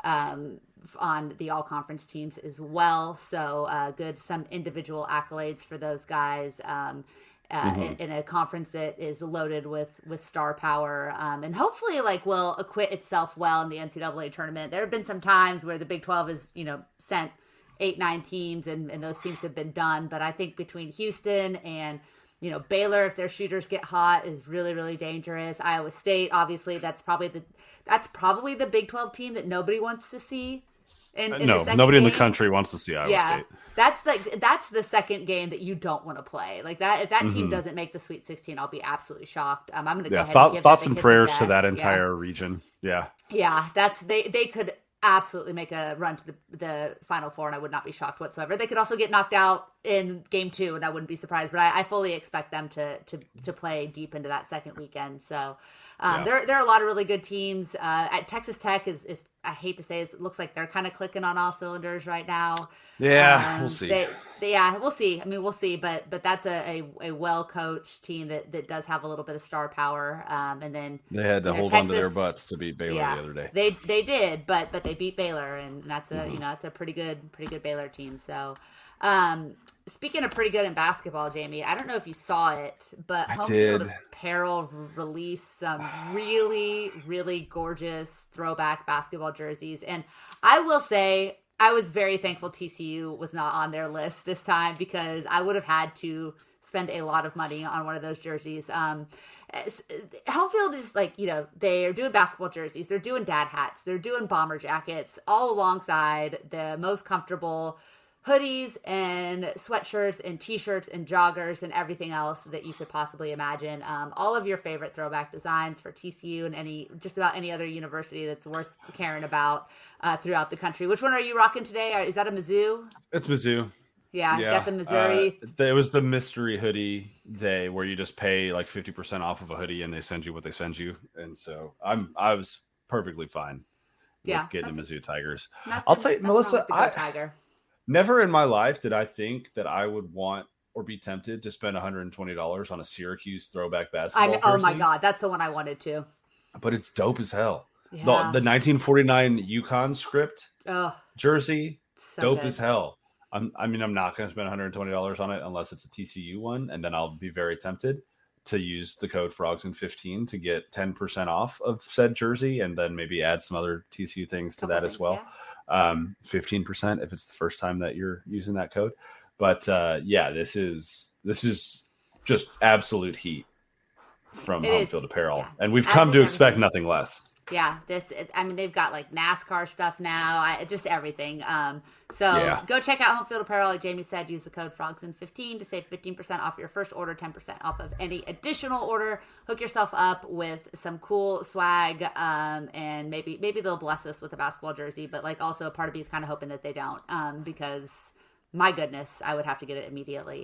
B: on the all conference teams as well. So good, some individual accolades for those guys in a conference that is loaded with star power, and hopefully will acquit itself well in the NCAA tournament. There have been some times where the Big 12 has sent 8-9 teams and those teams have been done, but I think between Houston and Baylor, if their shooters get hot, is really, really dangerous. Iowa State, obviously, that's probably the Big 12 team that nobody wants to see.
A: No, nobody in the country wants to see Iowa State.
B: That's the second game that you don't want to play. Like that, if that team doesn't make the Sweet 16, I'll be absolutely shocked. I'm going to go ahead and give
A: thoughts and prayers to that entire region. Yeah,
B: they could absolutely make a run to the Final Four, and I would not be shocked whatsoever. They could also get knocked out in Game 2, and I wouldn't be surprised. But I fully expect them to play deep into that second weekend. So there are a lot of really good teams. At Texas Tech is I hate to say it looks like they're kind of clicking on all cylinders right now.
A: Yeah, we'll see.
B: We'll see. I mean, we'll see. But that's a well coached team that does have a little bit of star power. And then
A: they had to hold on to their butts to beat Baylor the other day.
B: They did, but they beat Baylor, and that's that's a pretty good Baylor team. So. Speaking of pretty good in basketball, Jamie, I don't know if you saw it, but Home Field Apparel released some really, really gorgeous throwback basketball jerseys. And I will say I was very thankful TCU was not on their list this time, because I would have had to spend a lot of money on one of those jerseys. Home Field is they're doing basketball jerseys, they're doing dad hats, they're doing bomber jackets, all alongside the most comfortable hoodies and sweatshirts and t-shirts and joggers and everything else that you could possibly imagine. All of your favorite throwback designs for TCU and just about any other university that's worth caring about throughout the country. Which one are you rocking today? Is that a Mizzou?
A: It's Mizzou.
B: Yeah. Got the Missouri.
A: It was the mystery hoodie day where you just pay 50% off of a hoodie and they send you what they send you. And so I was perfectly fine with getting the Mizzou Tigers. I'll tell you, Melissa,
B: Tiger.
A: Never in my life did I think that I would want or be tempted to spend $120 on a Syracuse throwback basketball jersey.
B: Oh my God, that's the one I wanted to.
A: But it's dope as hell.
B: Yeah.
A: The 1949 UConn script jersey, so dope as hell. I'm not going to spend $120 on it unless it's a TCU one, and then I'll be very tempted. to use the code Frogs in15 to get 10% off of said jersey, and then maybe add some other TCU things to that as well. Yeah. 15% if it's the first time that you're using that code. But this is just absolute heat from Home Field Apparel, yeah. And we've come to expect nothing less.
B: Yeah, they've got like NASCAR stuff now, just everything. Go check out Home Field Apparel. Like Jamie said, use the code Frogs in15 to save 15% off your first order, 10% off of any additional order. Hook yourself up with some cool swag, and maybe they'll bless us with a basketball jersey. But like, also part of me is kind of hoping that they don't, because my goodness, I would have to get it immediately.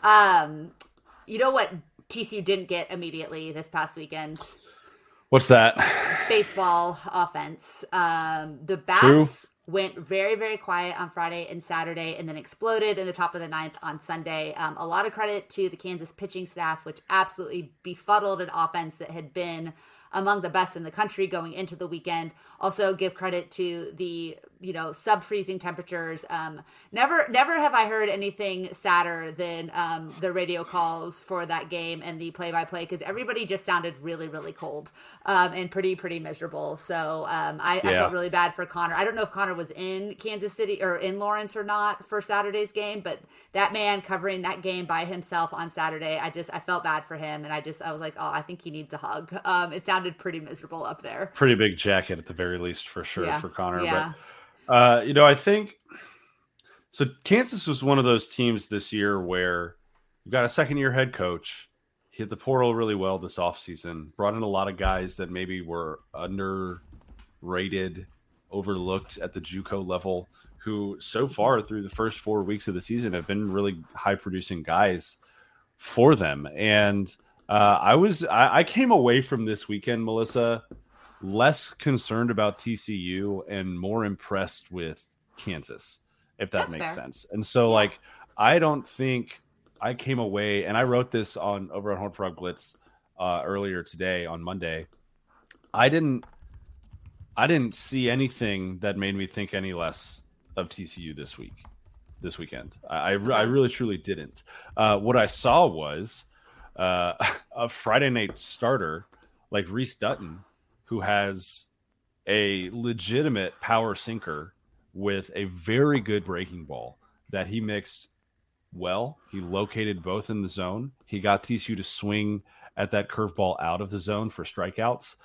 B: You know what TCU didn't get immediately this past weekend?
A: What's that?
B: Baseball offense. The bats went very, very quiet on Friday and Saturday, and then exploded in the top of the ninth on Sunday. A lot of credit to the Kansas pitching staff, which absolutely befuddled an offense that had been among the best in the country going into the weekend. Also give credit to the, sub-freezing temperatures. Never have I heard anything sadder than the radio calls for that game and the play-by-play, because everybody just sounded really, really cold, and pretty miserable. So I felt really bad for Connor. I don't know if Connor was in Kansas City or in Lawrence or not for Saturday's game, but that man covering that game by himself on Saturday, I felt bad for him, and I was like, oh, I think he needs a hug. It sounded pretty miserable up there.
A: Pretty big jacket at the very least, for sure, for Connor.
B: Yeah.
A: But I think so. Kansas was one of those teams this year where you've got a second-year head coach. He hit the portal really well this offseason, brought in a lot of guys that maybe were underrated, overlooked at the JUCO level, who so far through the first 4 weeks of the season have been really high-producing guys for them. And I came away from this weekend, Melissa, less concerned about TCU and more impressed with Kansas, if that makes sense. And so, I don't think I came away, and I wrote this over at Horned Frog Blitz earlier today on Monday. I didn't see anything that made me think any less of TCU this weekend. I really truly didn't. What I saw was a Friday night starter like Reese Dutton, who has a legitimate power sinker with a very good breaking ball that he mixed well. He located both in the zone. He got TCU to swing at that curveball out of the zone for strikeouts.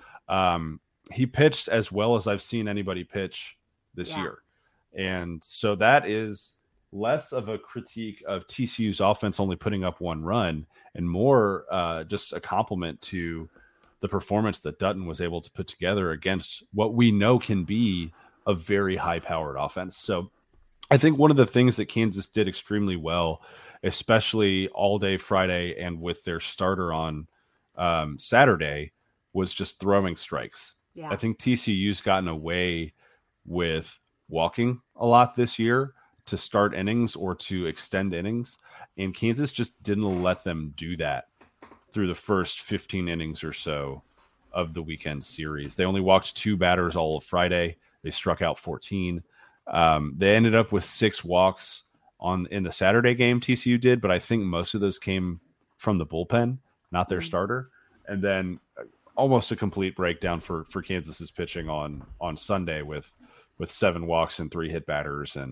A: He pitched as well as I've seen anybody pitch this year. And so that is less of a critique of TCU's offense only putting up one run and more just a compliment to the performance that Dutton was able to put together against what we know can be a very high-powered offense. So I think one of the things that Kansas did extremely well, especially all day Friday and with their starter on Saturday, was just throwing strikes. Yeah. I think TCU's gotten away with walking a lot this year to start innings or to extend innings, and Kansas just didn't let them do that through the first 15 innings or so of the weekend series. They only walked 2 batters all of Friday. They struck out 14. They ended up with 6 walks in the Saturday game, TCU did, but I think most of those came from the bullpen, not their starter. And then almost a complete breakdown for Kansas's pitching on Sunday with 7 walks and 3 hit batters and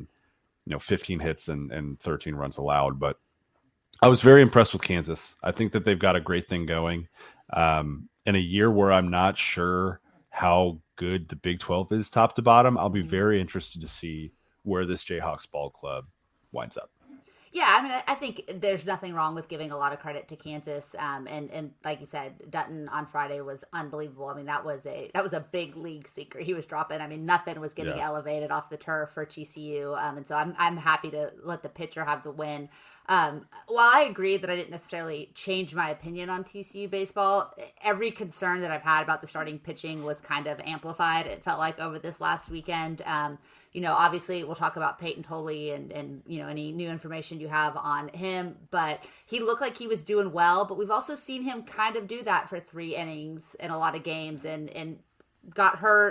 A: 15 hits and 13 runs allowed. But I was very impressed with Kansas. I think that they've got a great thing going. In a year where I'm not sure how good the Big 12 is top to bottom, I'll be very interested to see where this Jayhawks ball club winds up.
B: Yeah, I think there's nothing wrong with giving a lot of credit to Kansas. And like you said, Dutton on Friday was unbelievable. That was a big league seeker he was dropping. Nothing was getting elevated off the turf for TCU. And so I'm happy to let the pitcher have the win. While I agree that I didn't necessarily change my opinion on TCU baseball, every concern that I've had about the starting pitching was kind of amplified, it felt like, over this last weekend. Obviously we'll talk about Peyton Tolley and any new information you have on him, but he looked like he was doing well, but we've also seen him kind of do that for 3 innings in a lot of games and got hurt or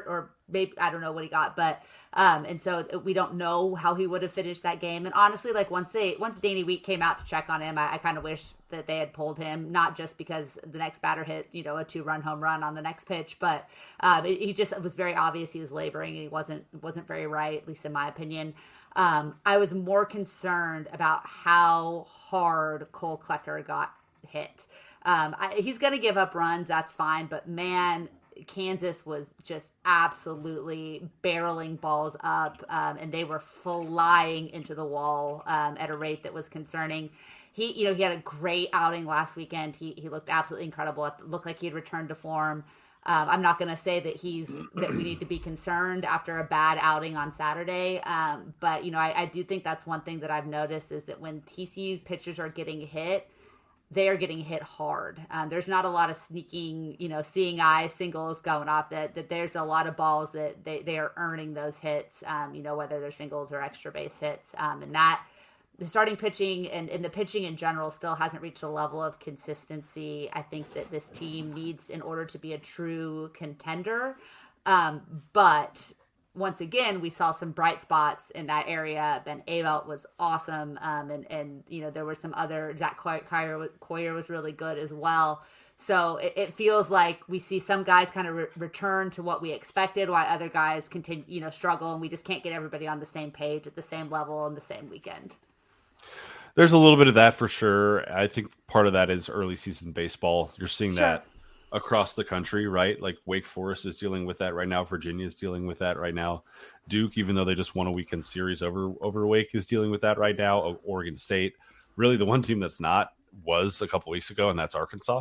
B: maybe I don't know what he got, but and so we don't know how he would have finished that game. And honestly, like once Danny Week came out to check on him, I kind of wish that they had pulled him, not just because the next batter hit, a 2-run home run on the next pitch, but it was very obvious he was laboring and he wasn't very right, at least in my opinion. I was more concerned about how hard Cole Klecker got hit. He's going to give up runs, that's fine, but man, Kansas was just absolutely barreling balls up, and they were flying into the wall at a rate that was concerning. He had a great outing last weekend. He looked absolutely incredible. It looked like he had returned to form. I'm not going to say that that we need to be concerned after a bad outing on Saturday, but I do think that's one thing that I've noticed is that when TCU pitchers are getting hit, they are getting hit hard. There's not a lot of sneaking, seeing eye singles going off. That there's a lot of balls that they are earning those hits. Whether they're singles or extra base hits, and that the starting pitching and the pitching in general still hasn't reached a level of consistency I think that this team needs in order to be a true contender. But once again, we saw some bright spots in that area. Ben Avelt was awesome. And there were some other, Zach Coyer was really good as well. So it feels like we see some guys kind of return to what we expected, while other guys continue, struggle, and we just can't get everybody on the same page at the same level on the same weekend.
A: There's a little bit of that for sure. I think part of that is early season baseball. You're seeing that across the country, right? Like Wake Forest is dealing with that right now. Virginia is dealing with that right now. Duke, even though they just won a weekend series over Wake, is dealing with that right now. Oregon State, really the one team that's not was a couple weeks ago, and that's Arkansas.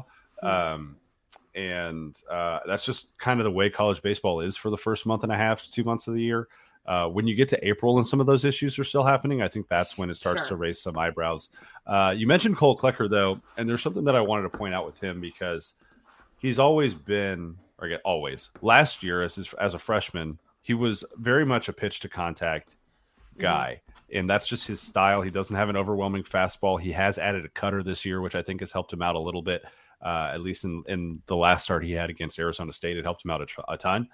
A: And that's just kind of the way college baseball is for the first month and a half to 2 months of the year. When you get to April and some of those issues are still happening, I think that's when it starts to raise some eyebrows. You mentioned Cole Klecker, though, and there's something that I wanted to point out with him because he's always been, or again, always. Last year, as a freshman, he was very much a pitch to contact guy, and that's just his style. He doesn't have an overwhelming fastball. He has added a cutter this year, which I think has helped him out a little bit. At least in the last start he had against Arizona State, it helped him out a ton.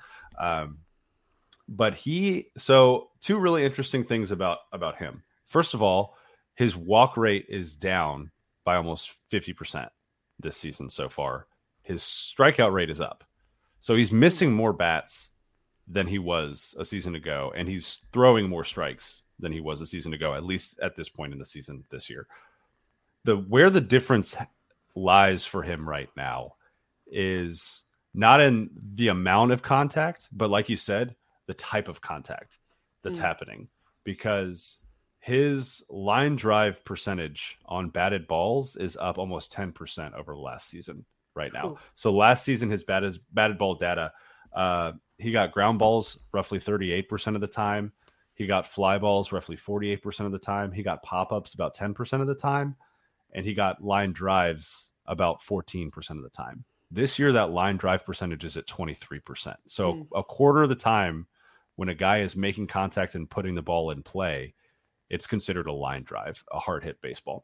A: But two really interesting things about him. First of all, his walk rate is down by almost 50% this season so far. His strikeout rate is up. So he's missing more bats than he was a season ago, and he's throwing more strikes than he was a season ago, at least at this point in the season this year. Where the difference lies for him right now is not in the amount of contact, but like you said, the type of contact that's happening, because his line drive percentage on batted balls is up almost 10% over last season right now. So last season, his batted ball data, he got ground balls roughly 38% of the time. He got fly balls roughly 48% of the time. He got pop-ups about 10% of the time. And he got line drives about 14% of the time. This year, that line drive percentage is at 23%. So a quarter of the time when a guy is making contact and putting the ball in play, it's considered a line drive, a hard hit baseball.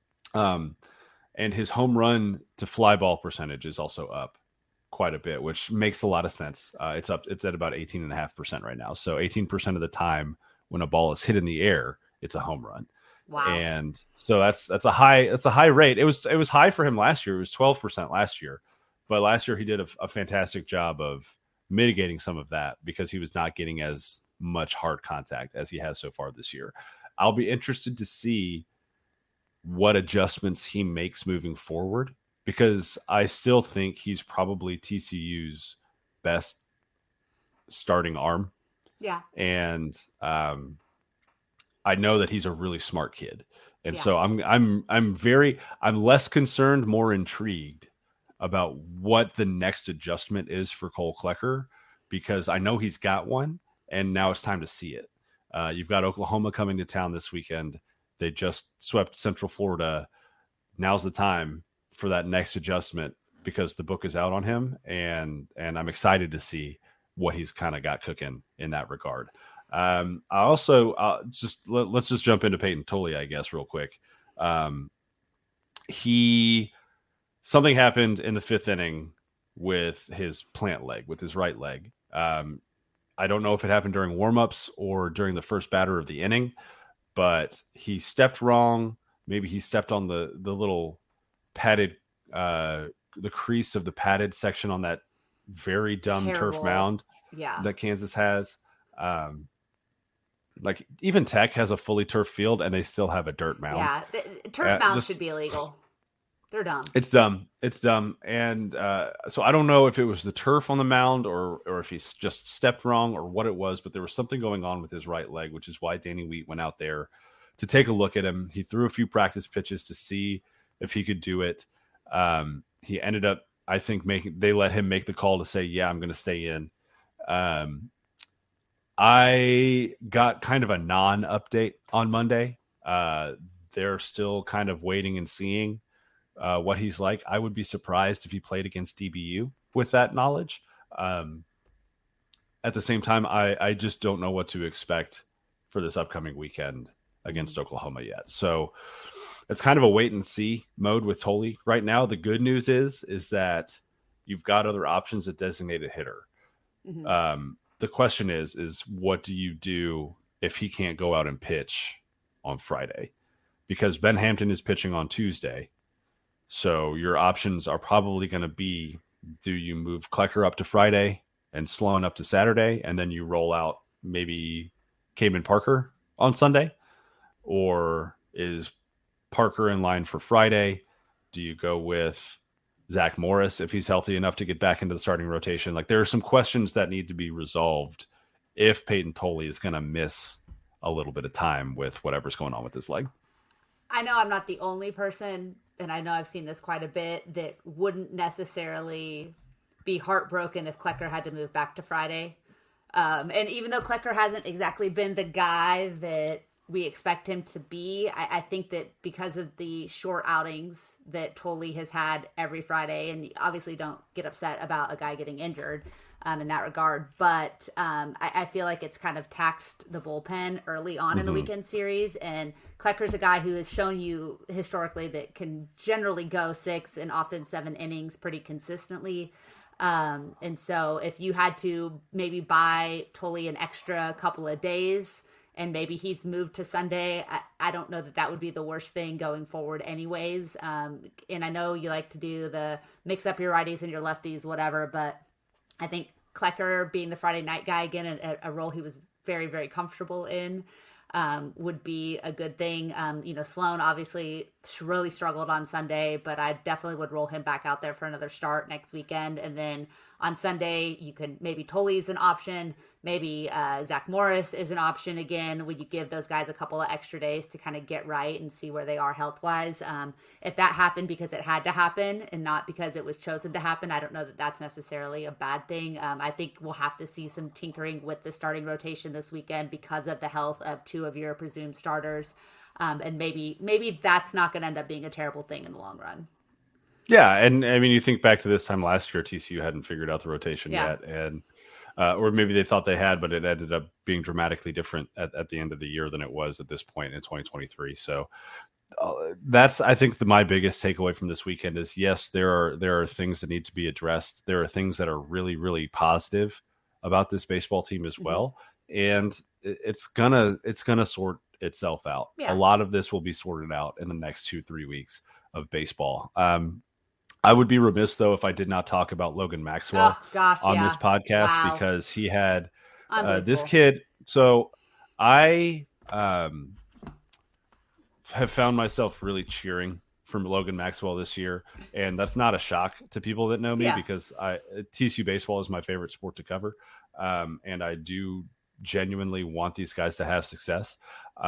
A: And his home run to fly ball percentage is also up quite a bit, which makes a lot of sense. It's at about 18.5% right now. So 18% of the time when a ball is hit in the air, it's a home run.
B: Wow.
A: And so that's a high rate. It was high for him last year. It was 12% last year, but last year he did a fantastic job of mitigating some of that because he was not getting as much hard contact as he has so far this year. I'll be interested to see what adjustments he makes moving forward, because I still think he's probably TCU's best starting arm.
B: Yeah.
A: And I know that he's a really smart kid. And so I'm less concerned, more intrigued about what the next adjustment is for Cole Klecker, because I know he's got one and now it's time to see it. You've got Oklahoma coming to town this weekend. They just swept Central Florida. Now's the time for that next adjustment because the book is out on him, and I'm excited to see what he's kind of got cooking in that regard. I also let's just jump into Peyton Tully, I guess, real quick. Something happened in the fifth inning with his plant leg, with his right leg. I don't know if it happened during warmups or during the first batter of the inning, but he stepped wrong. Maybe he stepped on the little padded, the crease of the padded section on that very dumb turf mound that Kansas has. Like even Tech has a fully turf field and they still have a dirt mound.
B: Yeah, the turf mounds should be illegal. They're dumb.
A: It's dumb. And so I don't know if it was the turf on the mound or if he just stepped wrong or what it was, but there was something going on with his right leg, which is why Danny Wheat went out there to take a look at him. He threw a few practice pitches to see if he could do it. He ended up, I think, they let him make the call to say, yeah, I'm going to stay in. I got kind of a non-update on Monday. They're still kind of waiting and seeing what he's like. I would be surprised if he played against DBU with that knowledge. At the same time, I just don't know what to expect for this upcoming weekend against Oklahoma yet. So it's kind of a wait and see mode with Tolley right now. The good news is that you've got other options at designated hitter. Mm-hmm. The question is what do you do if he can't go out and pitch on Friday? Because Ben Hampton is pitching on Tuesday. So your options are probably going to be, do you move Klecker up to Friday and Sloan up to Saturday, and then you roll out maybe Kamen Parker on Sunday? Or is Parker in line for Friday? Do you go with Zach Morris if he's healthy enough to get back into the starting rotation? Like, there are some questions that need to be resolved if Peyton Tolley is going to miss a little bit of time with whatever's going on with his leg.
B: I know I'm not the only person, and I know I've seen this quite a bit, that wouldn't necessarily be heartbroken if Klecker had to move back to Friday. And even though Klecker hasn't exactly been the guy that we expect him to be, I think that because of the short outings that Tolley has had every Friday, and obviously don't get upset about a guy getting injured in that regard, but I feel like it's kind of taxed the bullpen early on in the weekend series, and Klecker's a guy who has shown you historically that can generally go 6 and often 7 innings pretty consistently. And so if you had to maybe buy Tolley an extra couple of days and maybe he's moved to Sunday, I don't know that would be the worst thing going forward anyways. And I know you like to do the mix up your righties and your lefties, whatever, but I think Klecker being the Friday night guy, again, a role he was very, very comfortable in, would be a good thing. Sloan obviously really struggled on Sunday, but I definitely would roll him back out there for another start next weekend. And then on Sunday, you can maybe Tolley's an option. Maybe Zach Morris is an option again. Would you give those guys a couple of extra days to kind of get right and see where they are health-wise? If that happened because it had to happen and not because it was chosen to happen, I don't know that that's necessarily a bad thing. I think we'll have to see some tinkering with the starting rotation this weekend because of the health of 2 of your presumed starters. And maybe that's not going to end up being a terrible thing in the long run.
A: Yeah, and I mean, you think back to this time last year, TCU hadn't figured out the rotation yet, and or maybe they thought they had, but it ended up being dramatically different at the end of the year than it was at this point in 2023. So that's, I think, my biggest takeaway from this weekend is, yes, there are things that need to be addressed. There are things that are really, really positive about this baseball team as well, and it's gonna sort itself out. Yeah. A lot of this will be sorted out in the next 2-3 weeks of baseball. I would be remiss, though, if I did not talk about Logan Maxwell on this podcast, because he had this kid. So I have found myself really cheering for Logan Maxwell this year, and that's not a shock to people that know me because TCU baseball is my favorite sport to cover, and I do genuinely want these guys to have success.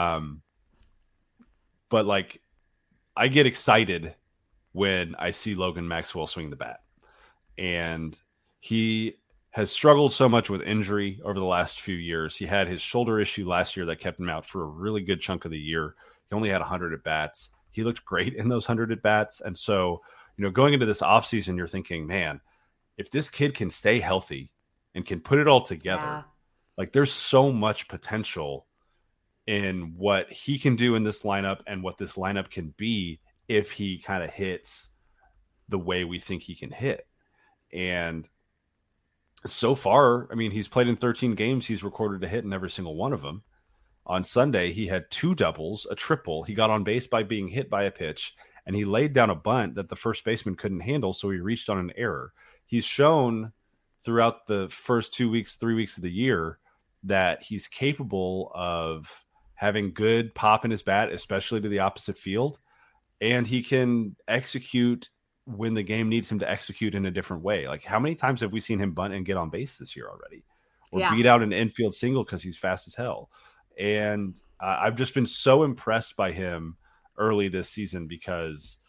A: But like, I get excited when I see Logan Maxwell swing the bat, and he has struggled so much with injury over the last few years. He had his shoulder issue last year that kept him out for a really good chunk of the year. He only had 100 at bats. He looked great in those 100 at bats. And so, going into this offseason, you're thinking, man, if this kid can stay healthy and can put it all together, like, there's so much potential in what he can do in this lineup and what this lineup can be if he kind of hits the way we think he can hit. And so far, I mean, he's played in 13 games. He's recorded a hit in every single one of them. On Sunday, he had 2 doubles, a triple. He got on base by being hit by a pitch, and he laid down a bunt that the first baseman couldn't handle, so he reached on an error. He's shown throughout the first 2 weeks, 3 weeks of the year that he's capable of having good pop in his bat, especially to the opposite field, and he can execute when the game needs him to execute in a different way. Like, how many times have we seen him bunt and get on base this year already, or beat out an infield single because he's fast as hell? And I've just been so impressed by him early this season because,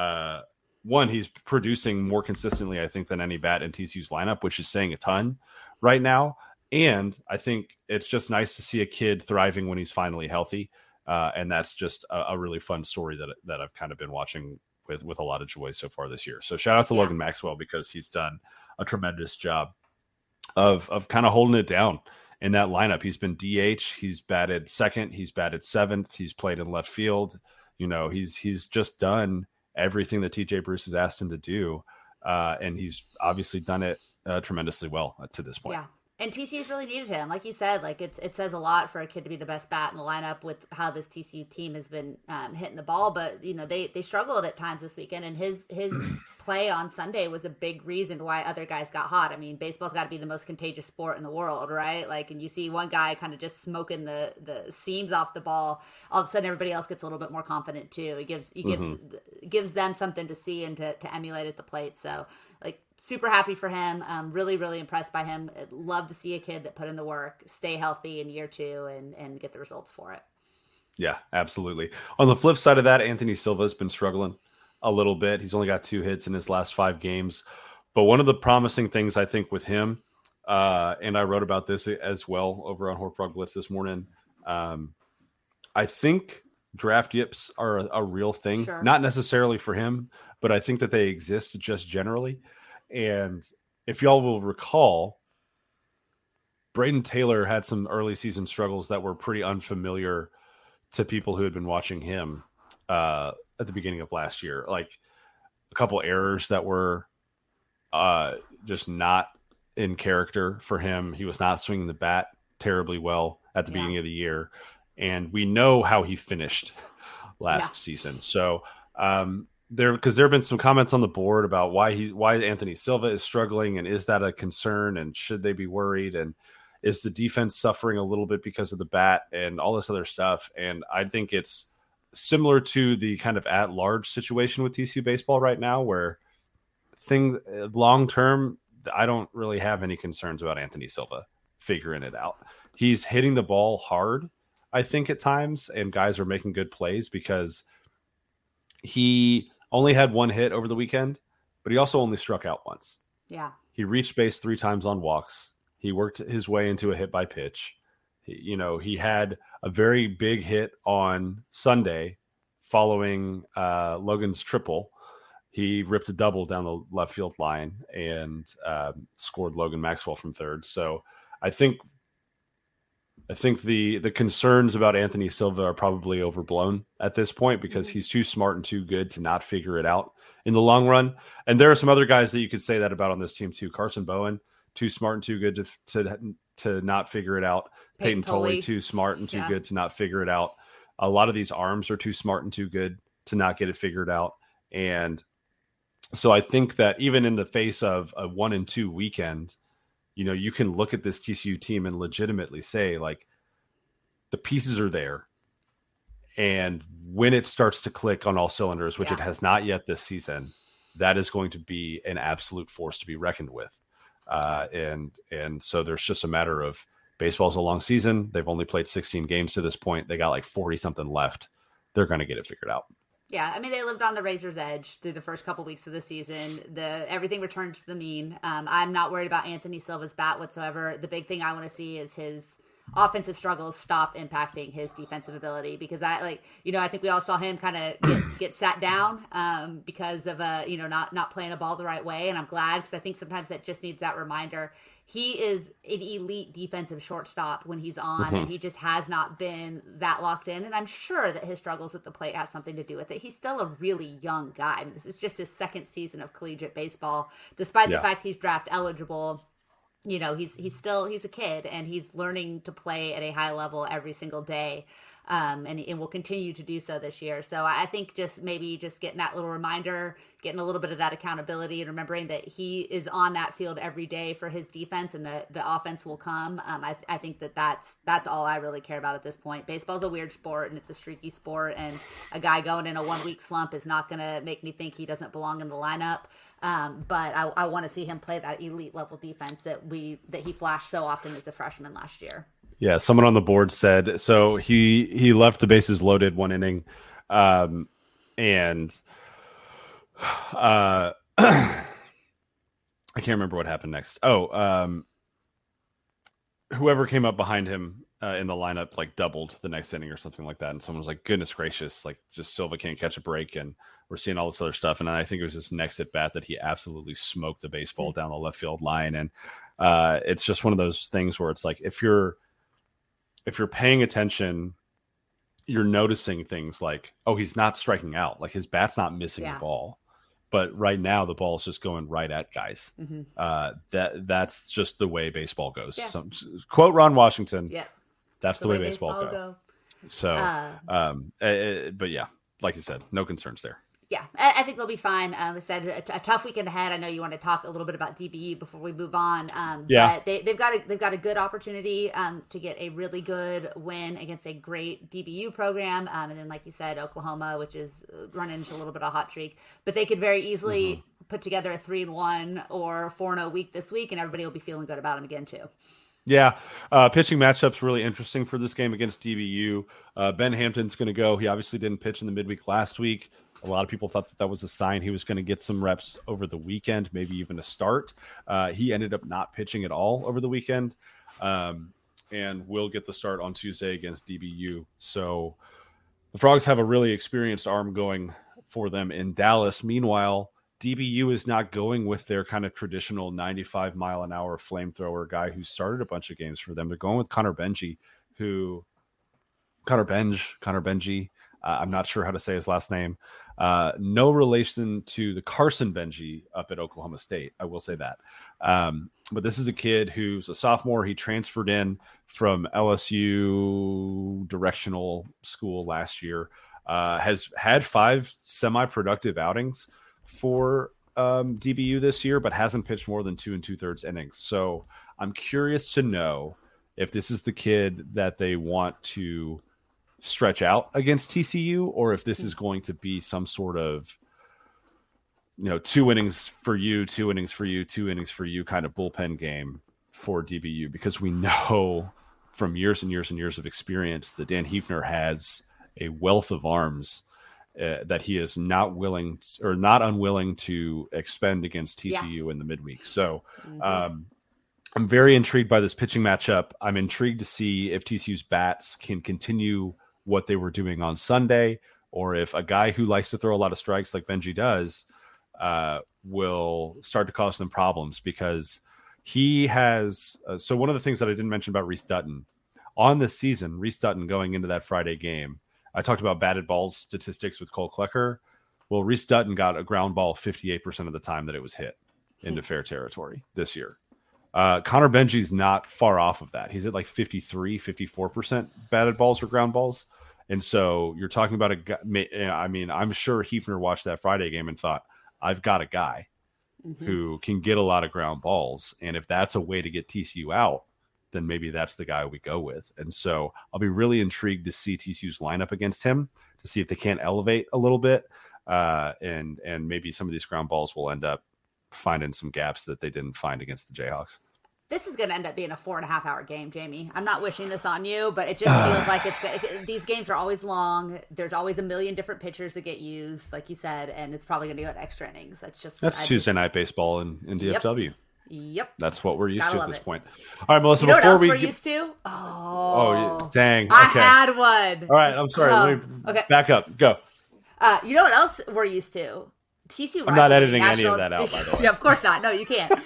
A: one, he's producing more consistently, I think, than any bat in TCU's lineup, which is saying a ton right now. And I think it's just nice to see a kid thriving when he's finally healthy. And that's just a really fun story that I've kind of been watching with a lot of joy so far this year. So shout out to Logan Maxwell, because he's done a tremendous job of kind of holding it down in that lineup. He's been DH, he's batted second, he's batted seventh, he's played in left field. You know, he's just done everything that TJ Bruce has asked him to do. And he's obviously done it tremendously well to this point.
B: Yeah. And TCU's really needed him. Like you said, like it says a lot for a kid to be the best bat in the lineup with how this TCU team has been hitting the ball. But, you know, they struggled at times this weekend, and his play on Sunday was a big reason why other guys got hot. I mean, baseball's got to be the most contagious sport in the world, right? Like, and you see one guy kind of just smoking the seams off the ball, all of a sudden everybody else gets a little bit more confident too. He gives them something to see and to emulate at the plate. So, like, super happy for him. Really, really impressed by him. I'd love to see a kid that put in the work, stay healthy in year 2, and get the results for it.
A: Yeah, absolutely. On the flip side of that, Anthony Silva has been struggling a little bit. He's only got 2 hits in his last 5 games. But one of the promising things I think with him, and I wrote about this as well over on Horned Frog Blitz this morning, I think draft yips are a real thing. Sure. Not necessarily for him, but I think that they exist just generally. And if y'all will recall, Braden Taylor had some early season struggles that were pretty unfamiliar to people who had been watching him at the beginning of last year. Like a couple errors that were just not in character for him. He was not swinging the bat terribly well at the beginning of the year. And we know how he finished last season. So there have been some comments on the board about why Anthony Silva is struggling, and is that a concern, and should they be worried, and is the defense suffering a little bit because of the bat and all this other stuff. And I think it's similar to the kind of at-large situation with TCU baseball right now, where things long-term, I don't really have any concerns about Anthony Silva figuring it out. He's hitting the ball hard, I think, at times, and guys are making good plays, because he only had 1 hit over the weekend, but he also only struck out once.
B: Yeah.
A: He reached base 3 times on walks. He worked his way into a hit by pitch. He had a very big hit on Sunday following Logan's triple. He ripped a double down the left field line and scored Logan Maxwell from third. So I think the concerns about Anthony Silva are probably overblown at this point, because he's too smart and too good to not figure it out in the long run. And there are some other guys that you could say that about on this team too. Carson Bowen, too smart and too good to not figure it out. Peyton Tolley, too smart and too good to not figure it out. A lot of these arms are too smart and too good to not get it figured out. And so I think that even in the face of a 1-2 weekend, you can look at this TCU team and legitimately say, like, the pieces are there. And when it starts to click on all cylinders, which it has not yet this season, that is going to be an absolute force to be reckoned with. And so there's just a matter of, baseball's a long season. They've only played 16 games to this point. They got like 40 something left. They're going to get it figured out.
B: Yeah, I mean, they lived on the razor's edge through the first couple weeks of the season. Everything returned to the mean. I'm not worried about Anthony Silva's bat whatsoever. The big thing I want to see is his offensive struggles stop impacting his defensive ability, because I think we all saw him kind of get sat down because of not playing a ball the right way. And I'm glad, because I think sometimes that just needs that reminder. He is an elite defensive shortstop when he's on, and he just has not been that locked in. And I'm sure that his struggles at the plate have something to do with it. He's still a really young guy. I mean, this is just his second season of collegiate baseball, despite the fact he's draft eligible. he's a kid and he's learning to play at a high level every single day. And will continue to do so this year. So I think just getting that little reminder, getting a little bit of that accountability, and remembering that he is on that field every day for his defense, and the offense will come. I think that's all I really care about at this point. Baseball's a weird sport, and it's a streaky sport, and a guy going in a 1 week slump is not going to make me think he doesn't belong in the lineup. But I want to see him play that elite level defense that he flashed so often as a freshman last year.
A: Yeah, someone on the board said so. He left the bases loaded one inning, and I can't remember what happened next. Whoever came up behind him in the lineup like doubled the next inning or something like that, and someone was like, "Goodness gracious! Like, just Silva can't catch a break," and we're seeing all this other stuff. And I think it was this next at bat that he absolutely smoked the baseball down the left field line, and it's just one of those things where it's like if you're paying attention, you're noticing things like, oh, he's not striking out. Like his bat's not missing the ball. But right now the ball is just going right at guys. Mm-hmm. That's just the way baseball goes. Yeah. Quote Ron Washington. Yeah. That's the way baseball goes. So, but yeah, like you said, no concerns there.
B: Yeah, I think they'll be fine. They said a tough weekend ahead. I know you want to talk a little bit about DBU before we move on. But they've got a good opportunity to get a really good win against a great DBU program. And then, like you said, Oklahoma, which is running into a little bit of a hot streak. But they could very easily put together a 3-1 or 4-0 week this week, and everybody will be feeling good about them again too.
A: Yeah, pitching matchup's really interesting for this game against DBU. Ben Hampton's going to go. He obviously didn't pitch in the midweek last week. A lot of people thought that was a sign he was going to get some reps over the weekend, maybe even a start. He ended up not pitching at all over the weekend, and will get the start on Tuesday against DBU. So the Frogs have a really experienced arm going for them in Dallas. Meanwhile, DBU is not going with their kind of traditional 95-mile-an-hour flamethrower guy who started a bunch of games for them. They're going with Connor Benji. I'm not sure how to say his last name. No relation to the Carson Benji up at Oklahoma State. I will say that. But this is a kid who's a sophomore. He transferred in from LSU directional school last year. Has had 5 semi-productive outings for DBU this year, but hasn't pitched more than 2 2/3 innings. So I'm curious to know if this is the kid that they want to stretch out against TCU, or if this is going to be some sort of, 2 innings for you, 2 innings for you, 2 innings for you kind of bullpen game for DBU, because we know from years and years and years of experience that Dan Hefner has a wealth of arms that he is not unwilling to expend against TCU in the midweek. So I'm very intrigued by this pitching matchup. I'm intrigued to see if TCU's bats can continue what they were doing on Sunday, or if a guy who likes to throw a lot of strikes like Benji does will start to cause them problems, because he has so one of the things that I didn't mention about Reese Dutton on this season, Reese Dutton going into that Friday game, I talked about batted balls statistics with Cole Klecker. Well, Reese Dutton got a ground ball 58% of the time that it was hit into fair territory this year. Connor Benji's not far off of that. He's at like 53, 54% batted balls or ground balls. And so you're talking about a guy. I mean, I'm sure Hefner watched that Friday game and thought, I've got a guy who can get a lot of ground balls. And if that's a way to get TCU out, then maybe that's the guy we go with. And so I'll be really intrigued to see TCU's lineup against him, to see if they can't elevate a little bit. And maybe some of these ground balls will end up finding some gaps that they didn't find against the Jayhawks.
B: This is going to end up being a 4.5-hour game, Jamie. I'm not wishing this on you, but it just feels like these games are always long. There's always a million different pitchers that get used, like you said, and it's probably going to go to extra innings. That's
A: Tuesday night baseball in DFW.
B: Yep.
A: That's what we're used to at this point. All right, Melissa,
B: what else we're used to?
A: Oh, dang. Okay.
B: I had one.
A: All right, I'm sorry. Let me back up. Go.
B: You know what else we're used to? TCU.
A: I'm not editing any of that out, by the way.
B: Yeah, of course not. No, you can't.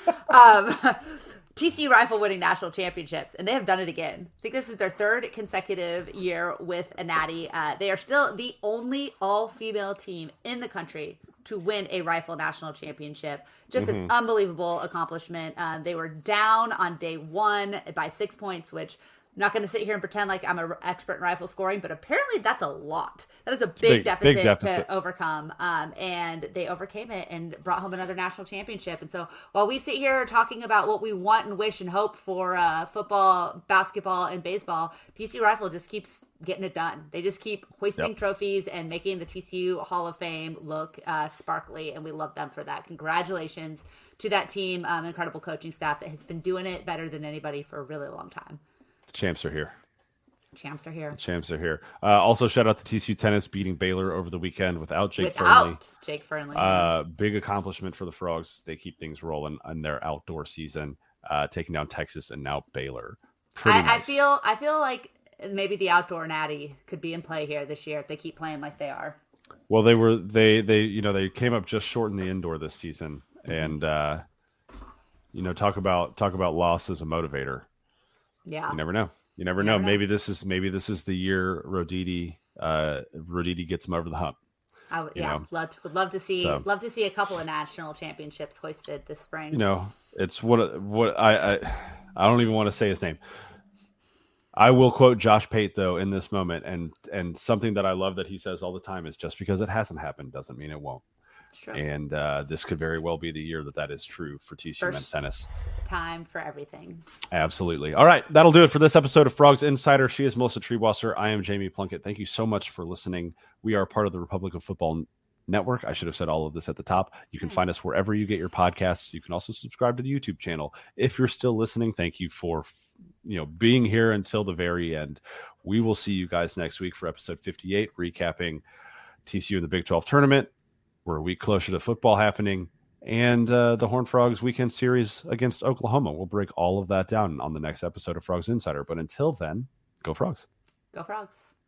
B: TCU rifle winning national championships, and they have done it again. I think this is their 3rd consecutive year with a natty. They are still the only all-female team in the country to win a rifle national championship. Just an unbelievable accomplishment. They were down on day one by 6 points, which I'm not going to sit here and pretend like I'm an expert in rifle scoring, but apparently that's a lot. That is a big deficit to overcome. And they overcame it and brought home another national championship. And so while we sit here talking about what we want and wish and hope for football, basketball, and baseball, TCU Rifle just keeps getting it done. They just keep hoisting trophies and making the TCU Hall of Fame look sparkly. And we love them for that. Congratulations to that team, incredible coaching staff that has been doing it better than anybody for a really long time.
A: The champs are here.
B: Champs are here.
A: The champs are here. Also, shout out to TCU Tennis beating Baylor over the weekend without Jake Fernley.
B: Jake Fernley.
A: Big accomplishment for the Frogs. They keep things rolling on their outdoor season, taking down Texas and now Baylor. Nice.
B: I feel like maybe the outdoor natty could be in play here this year if they keep playing like they are.
A: Well, they came up just short in the indoor this season, and talk about loss as a motivator.
B: Yeah,
A: you never know. You never know. Maybe this is the year Roditi gets them over the hump.
B: Would love to see a couple of national championships hoisted this spring.
A: It's what I don't even want to say his name. I will quote Josh Pate though in this moment, and something that I love that he says all the time is just because it hasn't happened doesn't mean it won't.
B: True.
A: And this could very well be the year that is true for TCU men's tennis.
B: Time for everything.
A: Absolutely. All right, that'll do it for this episode of Frogs Insider. She is Melissa Treebwasser. I am Jamie Plunkett. Thank you so much for listening. We are part of the Republic of Football Network. I should have said all of this at the top. You can find us wherever you get your podcasts. You can also subscribe to the YouTube channel. If you're still listening, thank you for being here until the very end. We will see you guys next week for episode 58, recapping TCU in the Big 12 tournament. We're a week closer to football happening, and the Horned Frogs weekend series against Oklahoma. We'll break all of that down on the next episode of Frogs Insider. But until then, go Frogs.
B: Go Frogs.